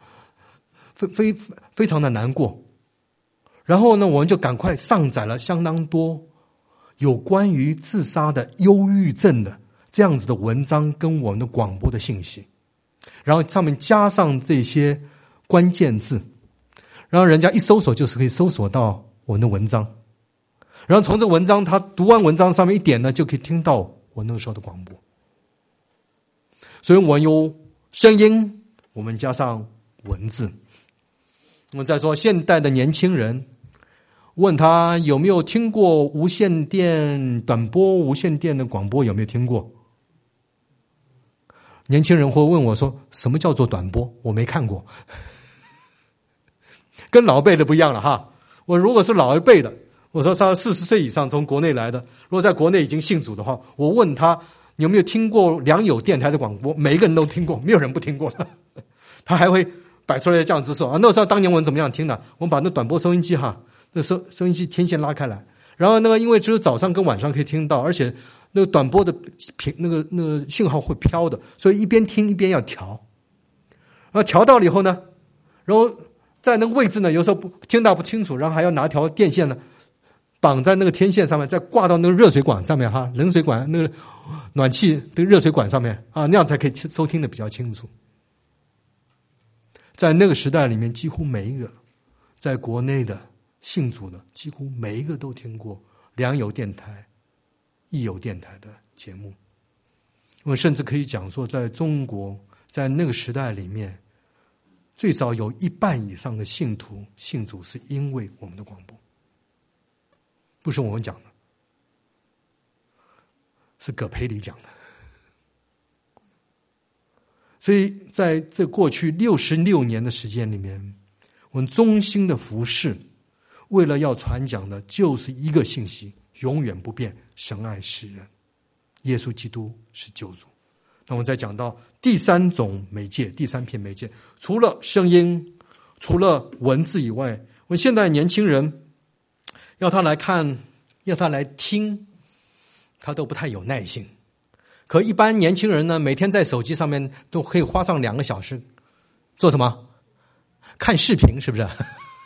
非常的难过。然后呢，我们就赶快上载了相当多有关于自杀的忧郁症的这样子的文章跟我们的广播的信息，然后上面加上这些关键字，然后人家一搜索就是可以搜索到我们的文章，然后从这文章他读完文章上面一点呢，就可以听到我那个时候的广播。所以我们有声音，我们加上文字。我们再说现代的年轻人，问他有没有听过无线电短波、无线电的广播，有没有听过？年轻人会问我说什么叫做短波，我没看过。跟老辈的不一样了哈。我如果是老一辈的，我说他40岁以上从国内来的，如果在国内已经信主的话，我问他有没有听过良友电台的广播，每一个人都听过，没有人不听过的。他还会摆出来这样子说啊，那时候当年我们怎么样听的？我们把那短波收音机哈，那收音机天线拉开来，然后那个因为只有早上跟晚上可以听到，而且那个短波的那个信号会飘的，所以一边听一边要调。然后调到了以后呢，然后在那个位置呢，有时候听到不清楚，然后还要拿条电线呢绑在那个天线上面，再挂到那个热水管上面哈，冷水管那个暖气的热水管上面啊，那样才可以收听的比较清楚。在那个时代里面，几乎每一个在国内的信主的，几乎每一个都听过良友电台、益友电台的节目。我们甚至可以讲说，在中国，在那个时代里面，最少有1半以上的信徒信主是因为我们的广播，不是我们讲的，是葛培理讲的。所以在这过去66年的时间里面，我们衷心的服侍，为了要传讲的就是一个信息，永远不变，神爱世人，耶稣基督是救主。那我们再讲到第3种媒介，第3片媒介，除了声音，除了文字以外，我们现在年轻人要他来看，要他来听，他都不太有耐性。可一般年轻人呢，每天在手机上面都可以花上2个小时，做什么？看视频，是不是？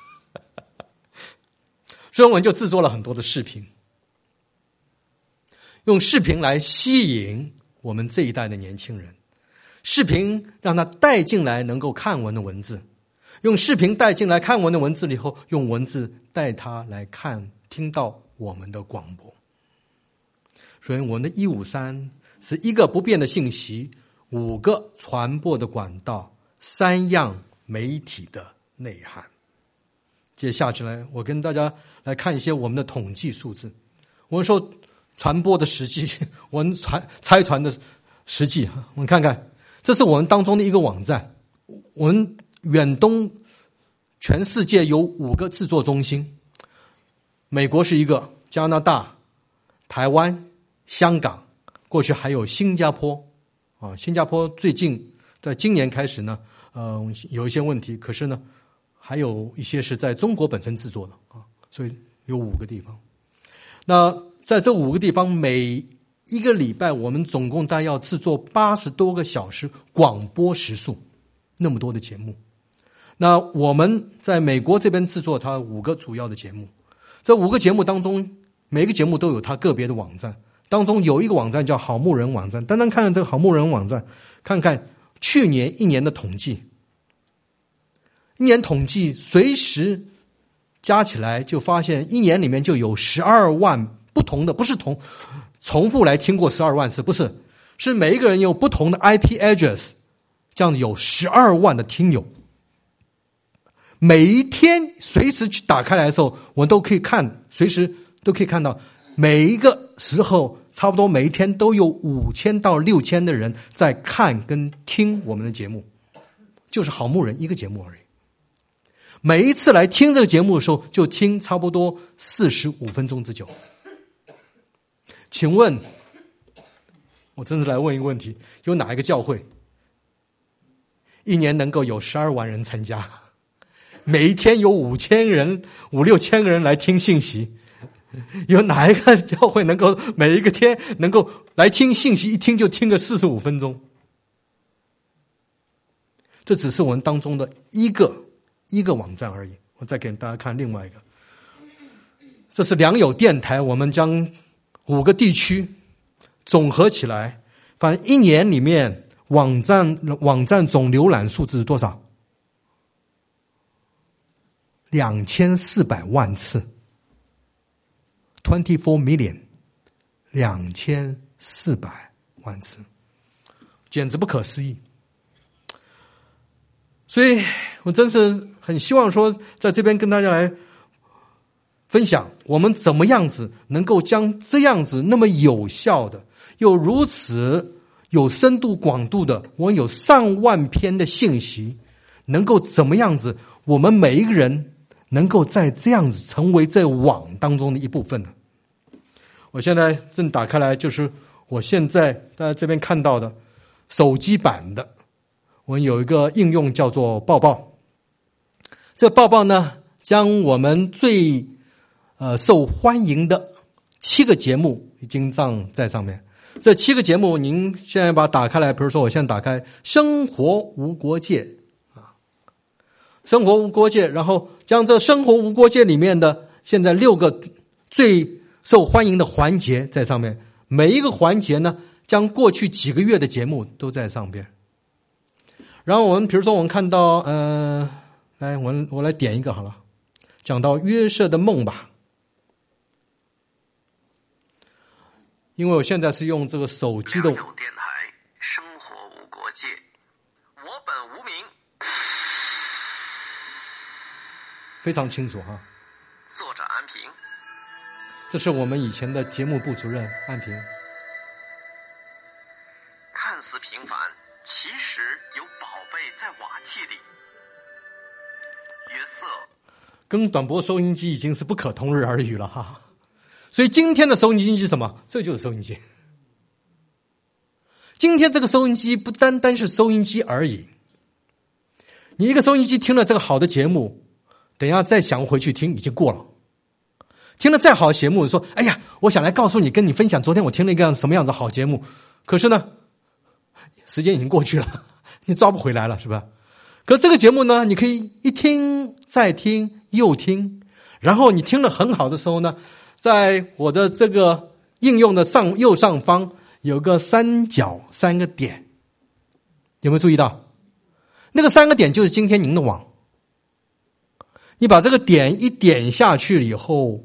所以我们就制作了很多的视频，用视频来吸引我们这一代的年轻人，视频让他带进来能够看文的文字，用视频带进来看文的文字以后，用文字带他来看听到我们的广播。所以我们的153是一个不变的信息，5个传播的管道，3样媒体的内涵。接下去来，我跟大家来看一些我们的统计数字。我们说传播的实际，我们拆传的实际，我们看看，这是我们当中的一个网站。我们远东全世界有5个制作中心，美国是一个，加拿大、台湾、香港，过去还有新加坡啊。新加坡最近在今年开始呢，有一些问题，可是呢，还有一些是在中国本身制作的啊，所以有5个地方。那在这5个地方，每一个礼拜我们总共大概要制作80多个小时广播时数，那么多的节目。那我们在美国这边制作它5个主要的节目，这5个节目当中，每个节目都有它个别的网站，当中有一个网站叫好牧人网站。单单看看这个好牧人网站，看看去年1年的统计，1年统计随时加起来就发现1年里面就有12万不同的，不是重复来听过12万次，不是，是每一个人有不同的 IP address， 这样子有12万的听友。每一天随时去打开来的时候，我们都可以看，随时都可以看到，每一个时候差不多每一天都有5000到6000的人在看跟听我们的节目。 就是好牧人一个节目而已。每一次来听这个节目的时候，就听差不多45分钟之久。请问，我真是来问一个问题，有哪一个教会一年能够有12万人参加，每一天有5000人、5、6千个人来听信息？有哪一个教会能够每一个天能够来听信息，一听就听个45分钟？这只是我们当中的一个网站而已。我再给大家看另外一个，这是良友电台，我们将5个地区总合起来，反正一年里面网站总浏览数字是多少？2400万次。24 million， 2400万次，简直不可思议。所以我真是很希望说，在这边跟大家来分享，我们怎么样子能够将这样子那么有效的，又如此有深度广度的，我们有上万篇的信息，能够怎么样子，我们每一个人能够在这样子成为这网当中的一部分呢？我现在正打开来，就是我现在大家这边看到的手机版的，我们有一个应用叫做抱抱。这抱抱呢，将我们最受欢迎的7个节目已经在上面。这7个节目您现在把它打开来，比如说我现在打开生活无国界啊，生活无国界，然后将这生活无国界里面的现在6个最受欢迎的环节在上面，每一个环节呢，将过去几个月的节目都在上边。然后我们比如说我们看到来我来点一个好了，讲到约瑟的梦吧。因为我现在是用这个手机的良友电台，生活无国界，我本无名， 非常清楚哈。 作者安平。 这是我们以前的节目部主任安平。 看似平凡，其实有宝贝在瓦器里。约瑟跟短波收音机已经是不可同日而语了哈。所以今天的收音机是什么？这就是收音机。今天这个收音机不单单是收音机而已。你一个收音机听了这个好的节目，等一下再想回去听已经过了。听了再好的节目，说哎呀，我想来告诉你，跟你分享昨天我听了一个什么样子好节目，可是呢时间已经过去了，你抓不回来了，是吧？可这个节目呢，你可以一听再听又听，然后你听了很好的时候呢，在我的这个应用的右上方有个3个点，有没有注意到？那个3个点就是今天您的网。你把这个点一点下去了以后，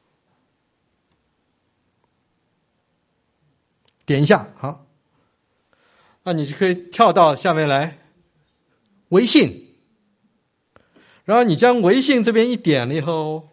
点一下，好，那你就可以跳到下面来微信，然后你将微信这边一点了以后，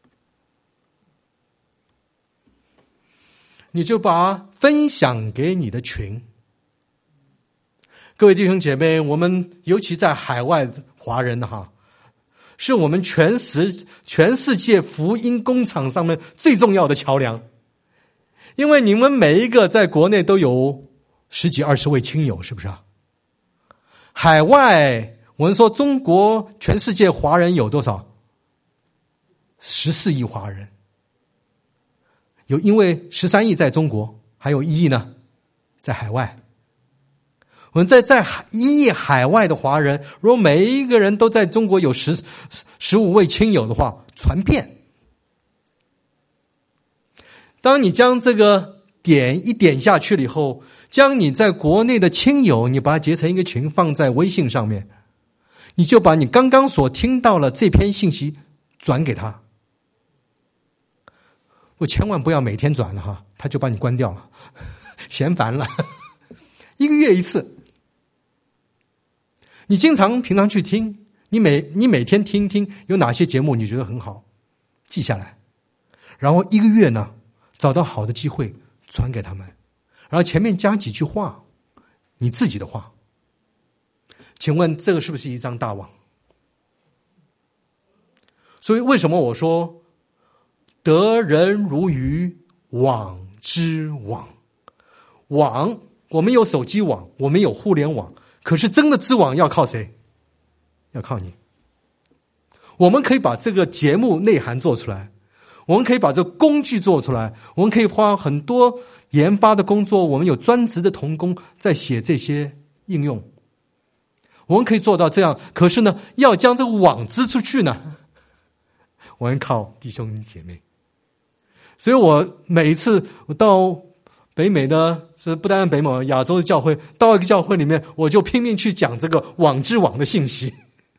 你就把它分享给你的群。各位弟兄姐妹，我们尤其在海外华人哈，是我们全世界福音工厂上面最重要的桥梁。因为你们每一个在国内都有10几20位亲友，是不是啊？海外我们说中国全世界华人有多少？14亿华人。有因为13亿在中国，还有1亿呢在海外。我们在1亿海外的华人，如果每一个人都在中国有15位亲友的话，传遍。当你将这个点一点下去了以后，将你在国内的亲友，你把它结成一个群，放在微信上面，你就把你刚刚所听到了这篇信息转给他。我千万不要每天转了哈，他就把你关掉了，嫌烦了。1个月1次，你平常去听，你每天听听有哪些节目你觉得很好，记下来，然后1个月呢，找到好的机会传给他们，然后前面加几句话，你自己的话， 请问这个是不是一张大网？所以为什么我说得人如渔，网之网？网，我们有手机网，我们有互联网，可是真的织网要靠谁？要靠你。我们可以把这个节目内涵做出来，我们可以把这个工具做出来，我们可以花很多研发的工作，我们有专职的同工在写这些应用，我们可以做到这样。可是呢，要将这个网织出去呢，我们靠弟兄姐妹。所以我每一次我到北美的，是不单北美，亚洲的教会，到一个教会里面，我就拼命去讲这个网织网的信息。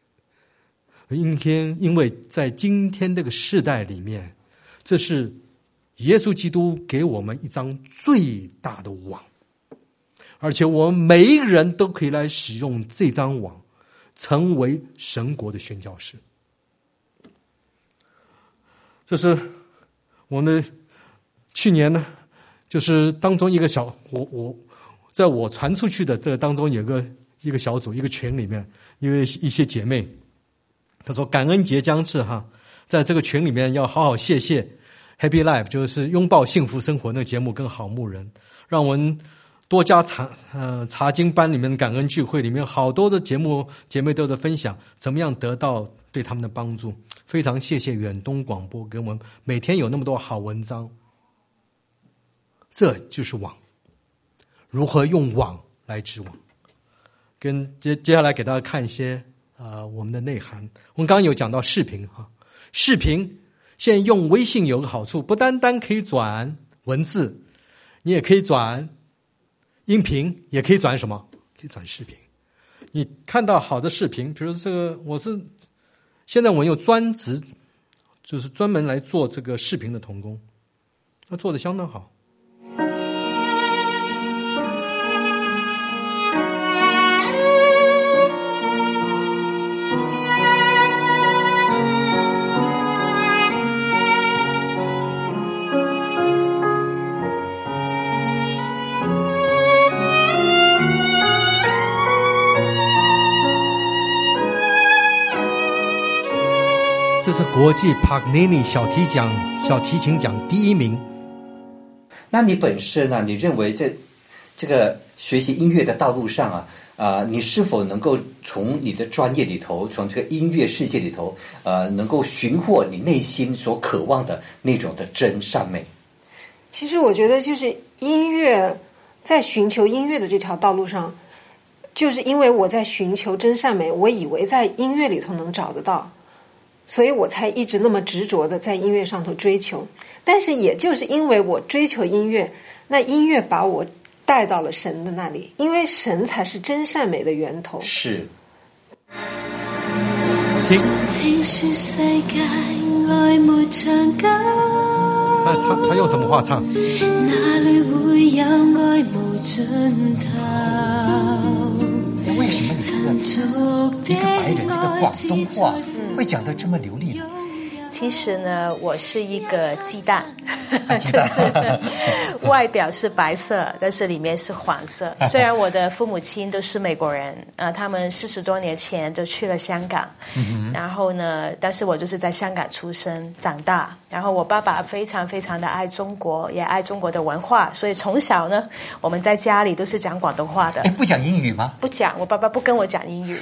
因为在今天这个世代里面，这是耶稣基督给我们一张最大的网，而且我们每一个人都可以来使用这张网，成为神国的宣教士。这是我们去年呢，就是当中一个在我传出去的这个当中有一个小组，一个群里面，因为一些姐妹，她说感恩节将至哈，在这个群里面要好好谢谢 Happy Life， 就是拥抱幸福生活那个节目跟好牧人，让我们多加查经班里面的感恩聚会里面好多的节目姐妹都在分享怎么样得到对他们的帮助。非常谢谢远东广播给我们每天有那么多好文章。这就是网，如何用网来织网。接下来给大家看一些我们的内涵。我们刚刚有讲到视频哈，视频现在用微信有个好处，不单单可以转文字，你也可以转音频，也可以转什么？可以转视频。你看到好的视频，比如这个现在我有专职，就是专门来做这个视频的同工，他做得相当好。这是国际帕格尼尼小提琴奖第1名。 那你本身呢？你认为这个学习音乐的道路上你是否能够从你的专业里头，从这个音乐世界里头，能够寻获你内心所渴望的那种的真善美？ 其实我觉得，就是音乐在寻求音乐的这条道路上，就是因为我在寻求真善美，我以为在音乐里头能找得到。所以我才一直那么执着的在音乐上头追求，但是也就是因为我追求音乐，那音乐把我带到了神的那里，因为神才是真善美的源头。 是。 听說世界愛沒長久， 他用什麼話唱？ 哪裡會有愛無盡頭？ 为什麼你一個白人這個廣東話會講得這麼流利呢？ 其實呢，我是一個雞蛋，就是外表是白色，但是裡面是黃色。雖然我的父母親都是美國人，他們40多年前就去了香港，然後呢，但是我就是在香港出生長大。然後我爸爸非常非常的愛中國，也愛中國的文化，所以從小呢，我們在家裡都是講廣東話的。 不講英語嗎？ 不講，我爸爸不跟我講英語。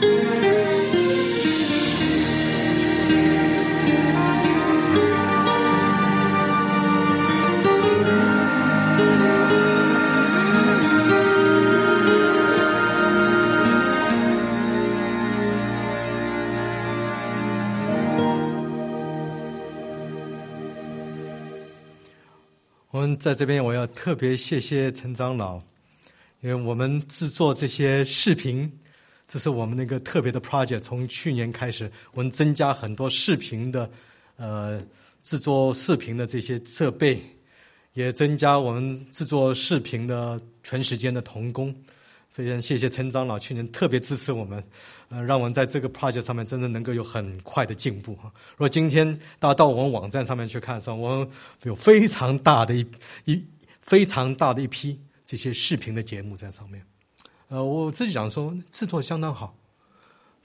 我们在这边我要特别谢谢陈长老，因为我们制作这些视频，这是我们那个特别的 project， 从去年开始我们增加很多视频的制作视频的这些设备，也增加我们制作视频的全时间的同工。非常谢谢陈长老去年特别支持我们，让我们在这个 project 上面真的能够有很快的进步哈。如果今天大家到我们网站上面去看的时候，我们有非常大的一批这些视频的节目在上面。我自己讲说制作相当好，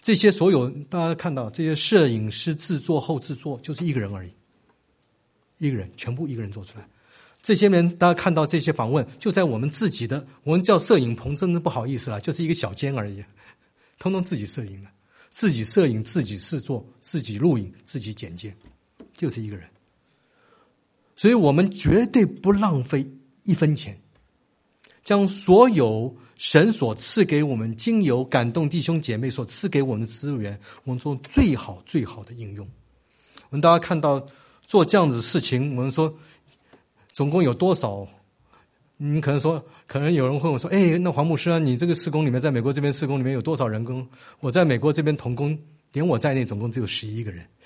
这些所有大家看到这些摄影师制作后制作就是一个人而已，一个人全部一个人做出来。这些人大家看到这些访问就在我们自己的，我们叫摄影棚，真的不好意思啦，就是一个小间而已，通通自己摄影的，自己摄影，自己制作，自己录影，自己剪接，就是一个人。所以我们绝对不浪费一分钱，将所有神所赐给我们经由感动弟兄姐妹所赐给我们的资源，我们做最好最好的应用。我们大家看到做这样子的事情，我们说总共有多少？你可能说，可能有人问我说：“哎，那黄牧师啊，你这个事工里面，在美国这边事工里面有多少人工？”我在美国这边同工，连我在内，总共只有11个人。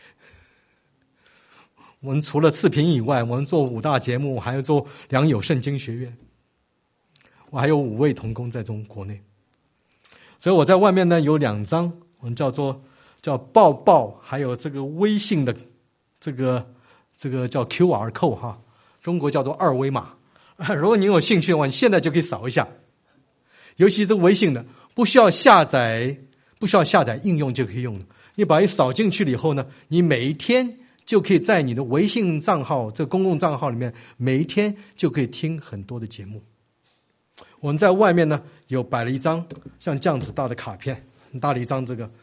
我们除了视频以外，我们做5大节目，我还要做良友圣经学院，我还有5位同工在国内。所以我在外面呢有2张，我们叫抱抱，还有这个微信的这个叫 QR code 哈。中国叫做2维码，如果你有兴趣的话，你现在就可以扫一下。尤其这个微信的，不需要下载应用就可以用的。你把它扫进去了以后呢，你每一天就可以在你的微信账号这个公共账号里面，每一天就可以听很多的节目。我们在外面呢有摆了一张像这样子大的卡片，很大的一张这个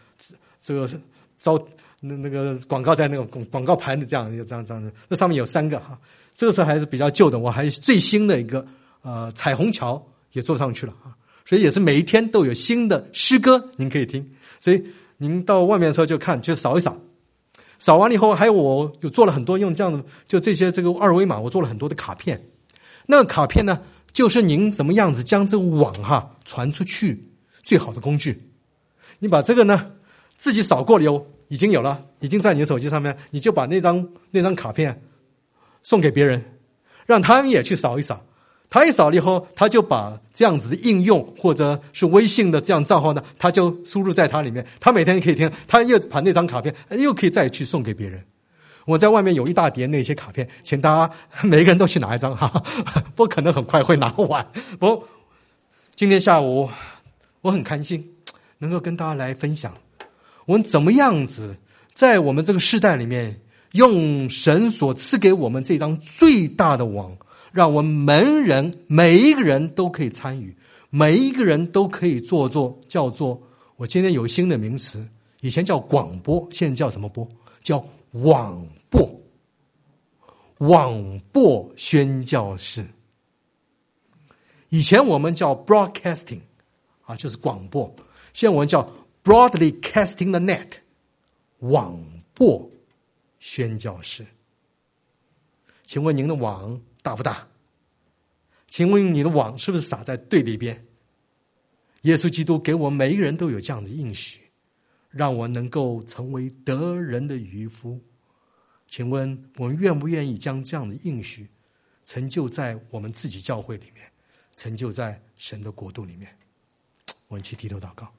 那个广告在那个广告牌的这样，那上面有3个哈。这个是还是比较旧的，我还最新的一个彩虹桥也做上去了啊，所以也是每一天都有新的诗歌您可以听。所以您到外面的时候就扫一扫，扫完了以后，还有我有做了很多用这样的，就这些这个2维码，我做了很多的卡片。那个卡片呢，就是您怎么样子将这个网传出去最好的工具。你把这个呢自己扫过了以后，已经有了，已经在你的手机上面，你就把那张卡片送给别人，让他们也去扫一扫。他一扫了以后，他就把这样子的应用或者是微信的这样账号呢，他就输入在他里面，他每天可以听，他又把那张卡片又可以再去送给别人。我在外面有一大叠那些卡片，请大家每个人都去拿一张哈，不可能很快会拿完。不过今天下午我很开心能够跟大家来分享，我们怎么样子在我们这个世代里面，用神所赐给我们这张最大的网，让我们每一个人都可以参与，每一个人都可以叫做我今天有新的名词，以前叫广播，现在叫什么播？叫网播。网播宣教士。以前我们叫 broadcasting 就是广播，现在我们叫 broadly casting the net， 网播宣教士。请问您的网大不大？请问你的网是不是撒在对的一边？耶稣基督给我们每一个人都有这样的应许，让我能够成为得人的渔夫。请问我们愿不愿意将这样的应许成就在我们自己教会里面，成就在神的国度里面？我们去低头祷告。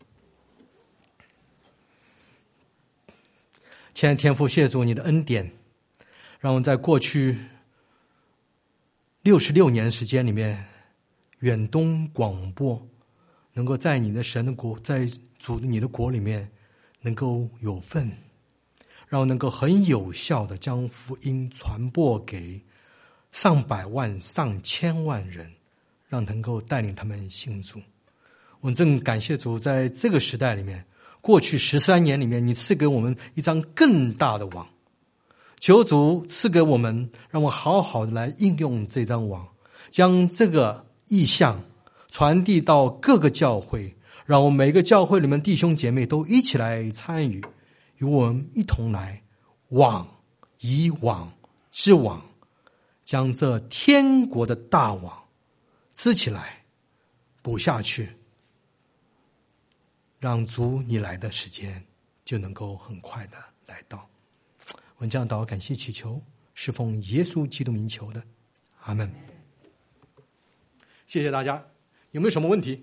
亲爱的天父，谢主你的恩典，让我们在过去66年时间里面，远东广播能够在你的神的国，在主你的国里面能够有份，让我能够很有效的将福音传播给上百万上千万人，让能够带领他们信主。我们正感谢主，在这个时代里面，过去13年里面，你赐给我们一张更大的网，求主赐给我们，让我好好的来应用这张网，将这个意向传递到各个教会，让我们每个教会里面弟兄姐妹都一起来参与，与我们一同来以网之网，将这天国的大网织起来，补下去，让主你来的时间就能够很快的来到。我们这样祷告感谢祈求，是奉耶稣基督名求的，阿们。谢谢大家，有没有什么问题？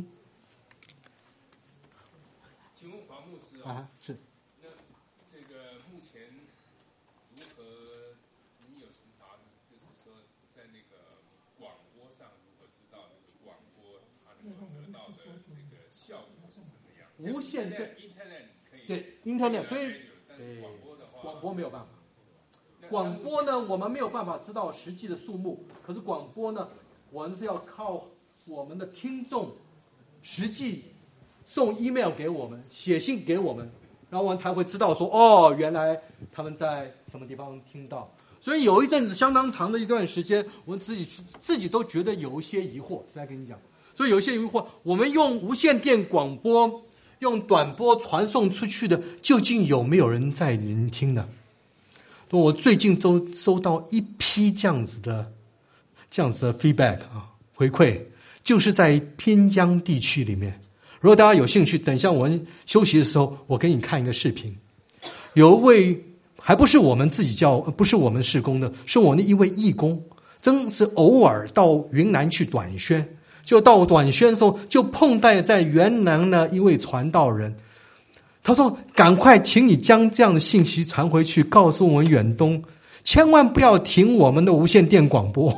请问黄牧师是。 那这个目前如何你有惩罚呢？就是说，在那个广播上如何知道这个广播它能够得到的这个效果是怎么样？ 无线电 Internet 可对 Internet， 所以广播没有办法。广播呢，我们没有办法知道实际的数目，可是广播呢，我们是要靠我们的听众实际送 email 给我们，写信给我们，然后我们才会知道说，哦，原来他们在什么地方听到。所以有一阵子相当长的一段时间，我们自己都觉得有一些疑惑，是在跟你讲。所以有一些疑惑，我们用无线电广播、用短波传送出去的，究竟有没有人在聆听呢？我最近都收到一批这样子的 feedback 啊，回馈，就是在边疆地区里面。如果大家有兴趣，等一下我们休息的时候，我给你看一个视频。有一位还不是我们自己不是我们事工的，是我们的一位义工，真是偶尔到云南去短宣，就到短宣的时候，就碰到在云南的一位传道人。他说：“赶快，请你将这样的信息传回去，告诉我们远东，千万不要停我们的无线电广播。”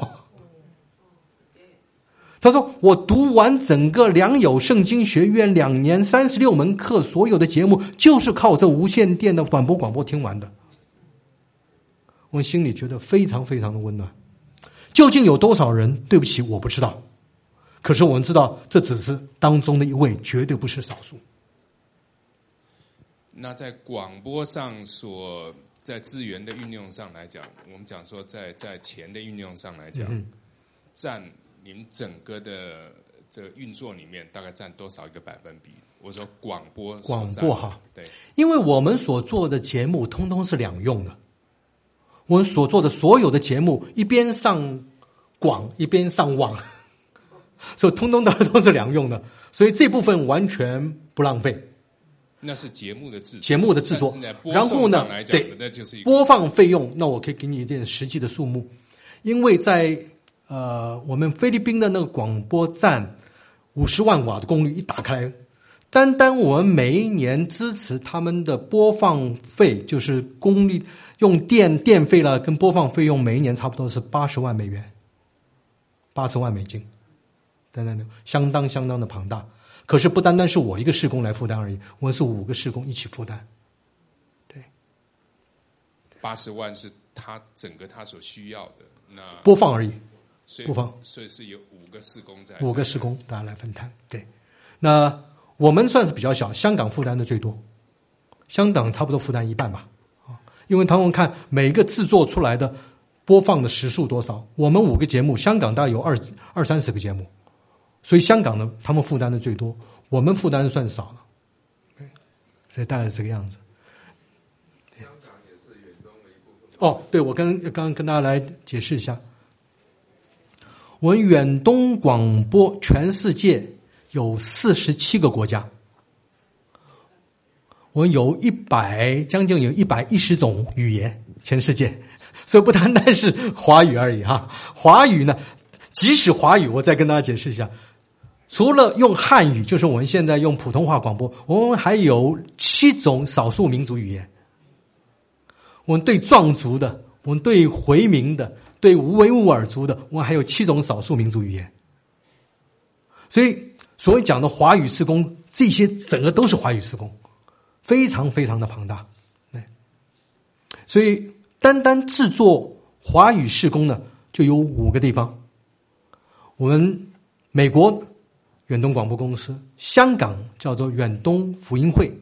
他说：“我读完整个良友圣经学院2年36门课，所有的节目就是靠这无线电的短波广播听完的。”我心里觉得非常非常的温暖。究竟有多少人？对不起，我不知道。可是我们知道，这只是当中的一位，绝对不是少数。 那在广播上在资源的运用上来讲，我们讲说在钱的运用上来讲，占您整个的这个运作里面大概占多少一个百分比？我说广播哈， 对， 因为我们所做的节目通通是两用的，我们所做的所有的节目一边上广一边上网，所以通通都是两用的，所以这部分完全不浪费。 那是节目的制作，然后呢，对，播放费用，那我可以给你一点实际的数目，因为在我们菲律宾的那个广播站50万瓦的功率一打开，单单我们每一年支持他们的播放费，就是功率用电费了跟播放费用，每一年差不多是80万美元，80万美金，等等，相当的庞大。可是不单单是我一个事工来负担而已，我们是5个事工一起负担。对 ，80万是整个他所需要的，那播放而已，播放， 所以是有5个事工在 ，5个事工大家来分摊。对，那我们算是比较小，香港负担的最多，香港差不多负担1半吧，因为他们看每个制作出来的播放的时数多少，我们5个节目，香港大概有20-30个节目。所以香港呢，他们负担的最多，我们负担的算少了，所以大概是这个样子。 香港也是远东的一部分。 哦，对，我刚刚跟大家来解释一下，我们远东广播全世界有47个国家，我们有将近有110种语言，全世界，所以不单单是华语而已哈。华语呢，即使华语，我再跟大家解释一下。除了用汉语，就是我们现在用普通话广播，我们还有7种少数民族语言。我们对壮族的，我们对回民的，对维吾尔族的，我们还有7种少数民族语言。所以所谓讲的华语事工，这些整个都是华语事工，非常非常的庞大。所以单单制作华语事工呢，就有5个地方。我们美国远东广播公司，香港叫做远东福音会，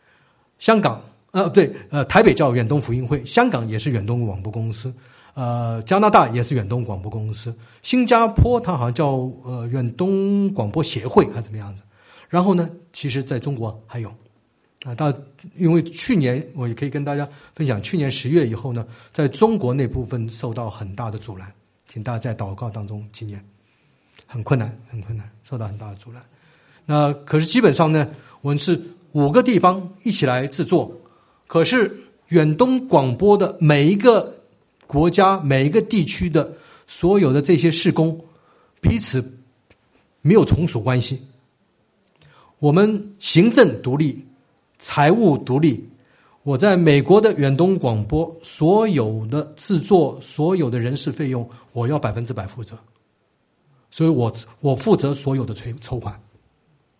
台北叫远东福音会，香港也是远东广播公司，加拿大也是远东广播公司，新加坡它好像叫远东广播协会还是怎么样子。然后呢，其实在中国还有因为去年我也可以跟大家分享，去年10月以后呢，在中国那部分受到很大的阻拦，请大家在祷告当中纪念。很困难，受到很大的阻拦。那可是基本上呢，我们是5个地方一起来制作。可是远东广播的每一个国家、每一个地区的所有的这些事工，彼此没有从属关系。我们行政独立，财务独立。我在美国的远东广播所有的制作、所有的人事费用，我要100%负责。所以我负责所有的筹款，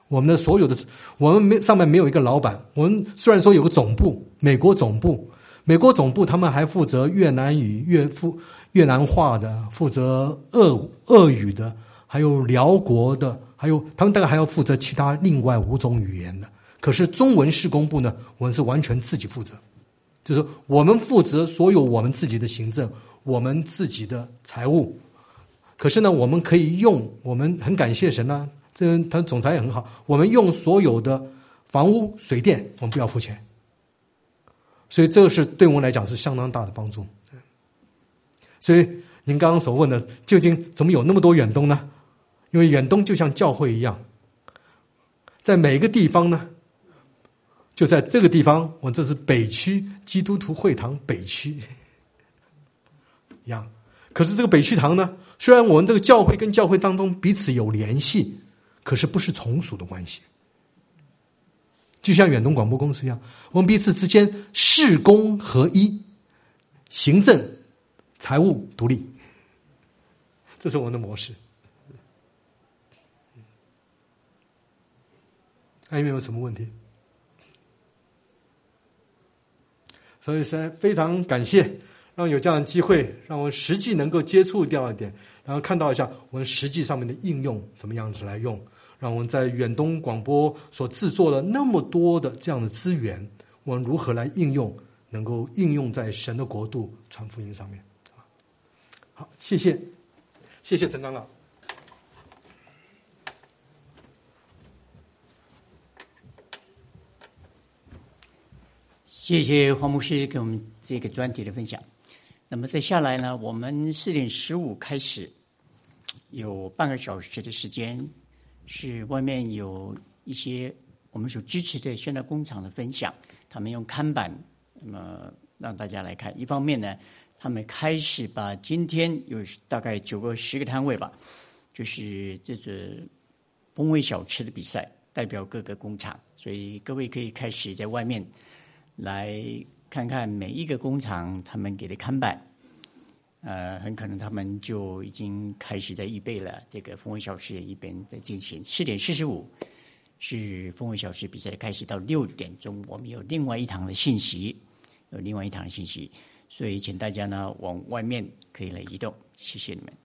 我们的所有的，我们上面没有一个老板。我们虽然说有个总部，美国总部他们还负责越南语、越南话的，负责俄语的，还有辽国的，还有他们大概还要负责其他另外5种语言的。可是中文事工部呢，我们是完全自己负责，就是我们负责所有我们自己的行政，我们自己的财务。可是呢，我们可以用，我们很感谢神啊，他总裁也很好，我们用所有的房屋、水电，我们不要付钱。所以这个是对我们来讲是相当大的帮助。所以您刚刚所问的，究竟怎么有那么多远东呢？因为远东就像教会一样，在每个地方呢，就在这个地方，我这是北区基督徒会堂北区一样。可是这个北区堂呢，虽然我们这个教会跟教会当中彼此有联系，可是不是从属的关系。就像远东广播公司一样，我们彼此之间事工合一，行政、财务独立，这是我们的模式。还有没有什么问题？所以是非常感谢，让有这样的机会，让我实际能够接触掉一点，然后看到一下我们实际上面的应用怎么样子来用，让我们在远东广播所制作了那么多的这样的资源，我们如何来应用，能够应用在神的国度传福音上面。好，谢谢陈长老。 谢谢黄牧师给我们这个专题的分享。那么再下来呢，我们4点15开始，有半个小时的时间，是外面有一些我们所支持的宣道工厂的分享，他们用看板，那么让大家来看。一方面呢，他们开始把今天有大概9个10个摊位吧，就是这个风味小吃的比赛，代表各个工厂，所以各位可以开始在外面来看看每一个工厂他们给的看板，很可能他们就已经开始在预备了。这个风味小吃一边在进行。4点45是风味小吃比赛的开始，到6点钟我们有另外一堂的信息，所以请大家呢往外面可以来移动。谢谢你们。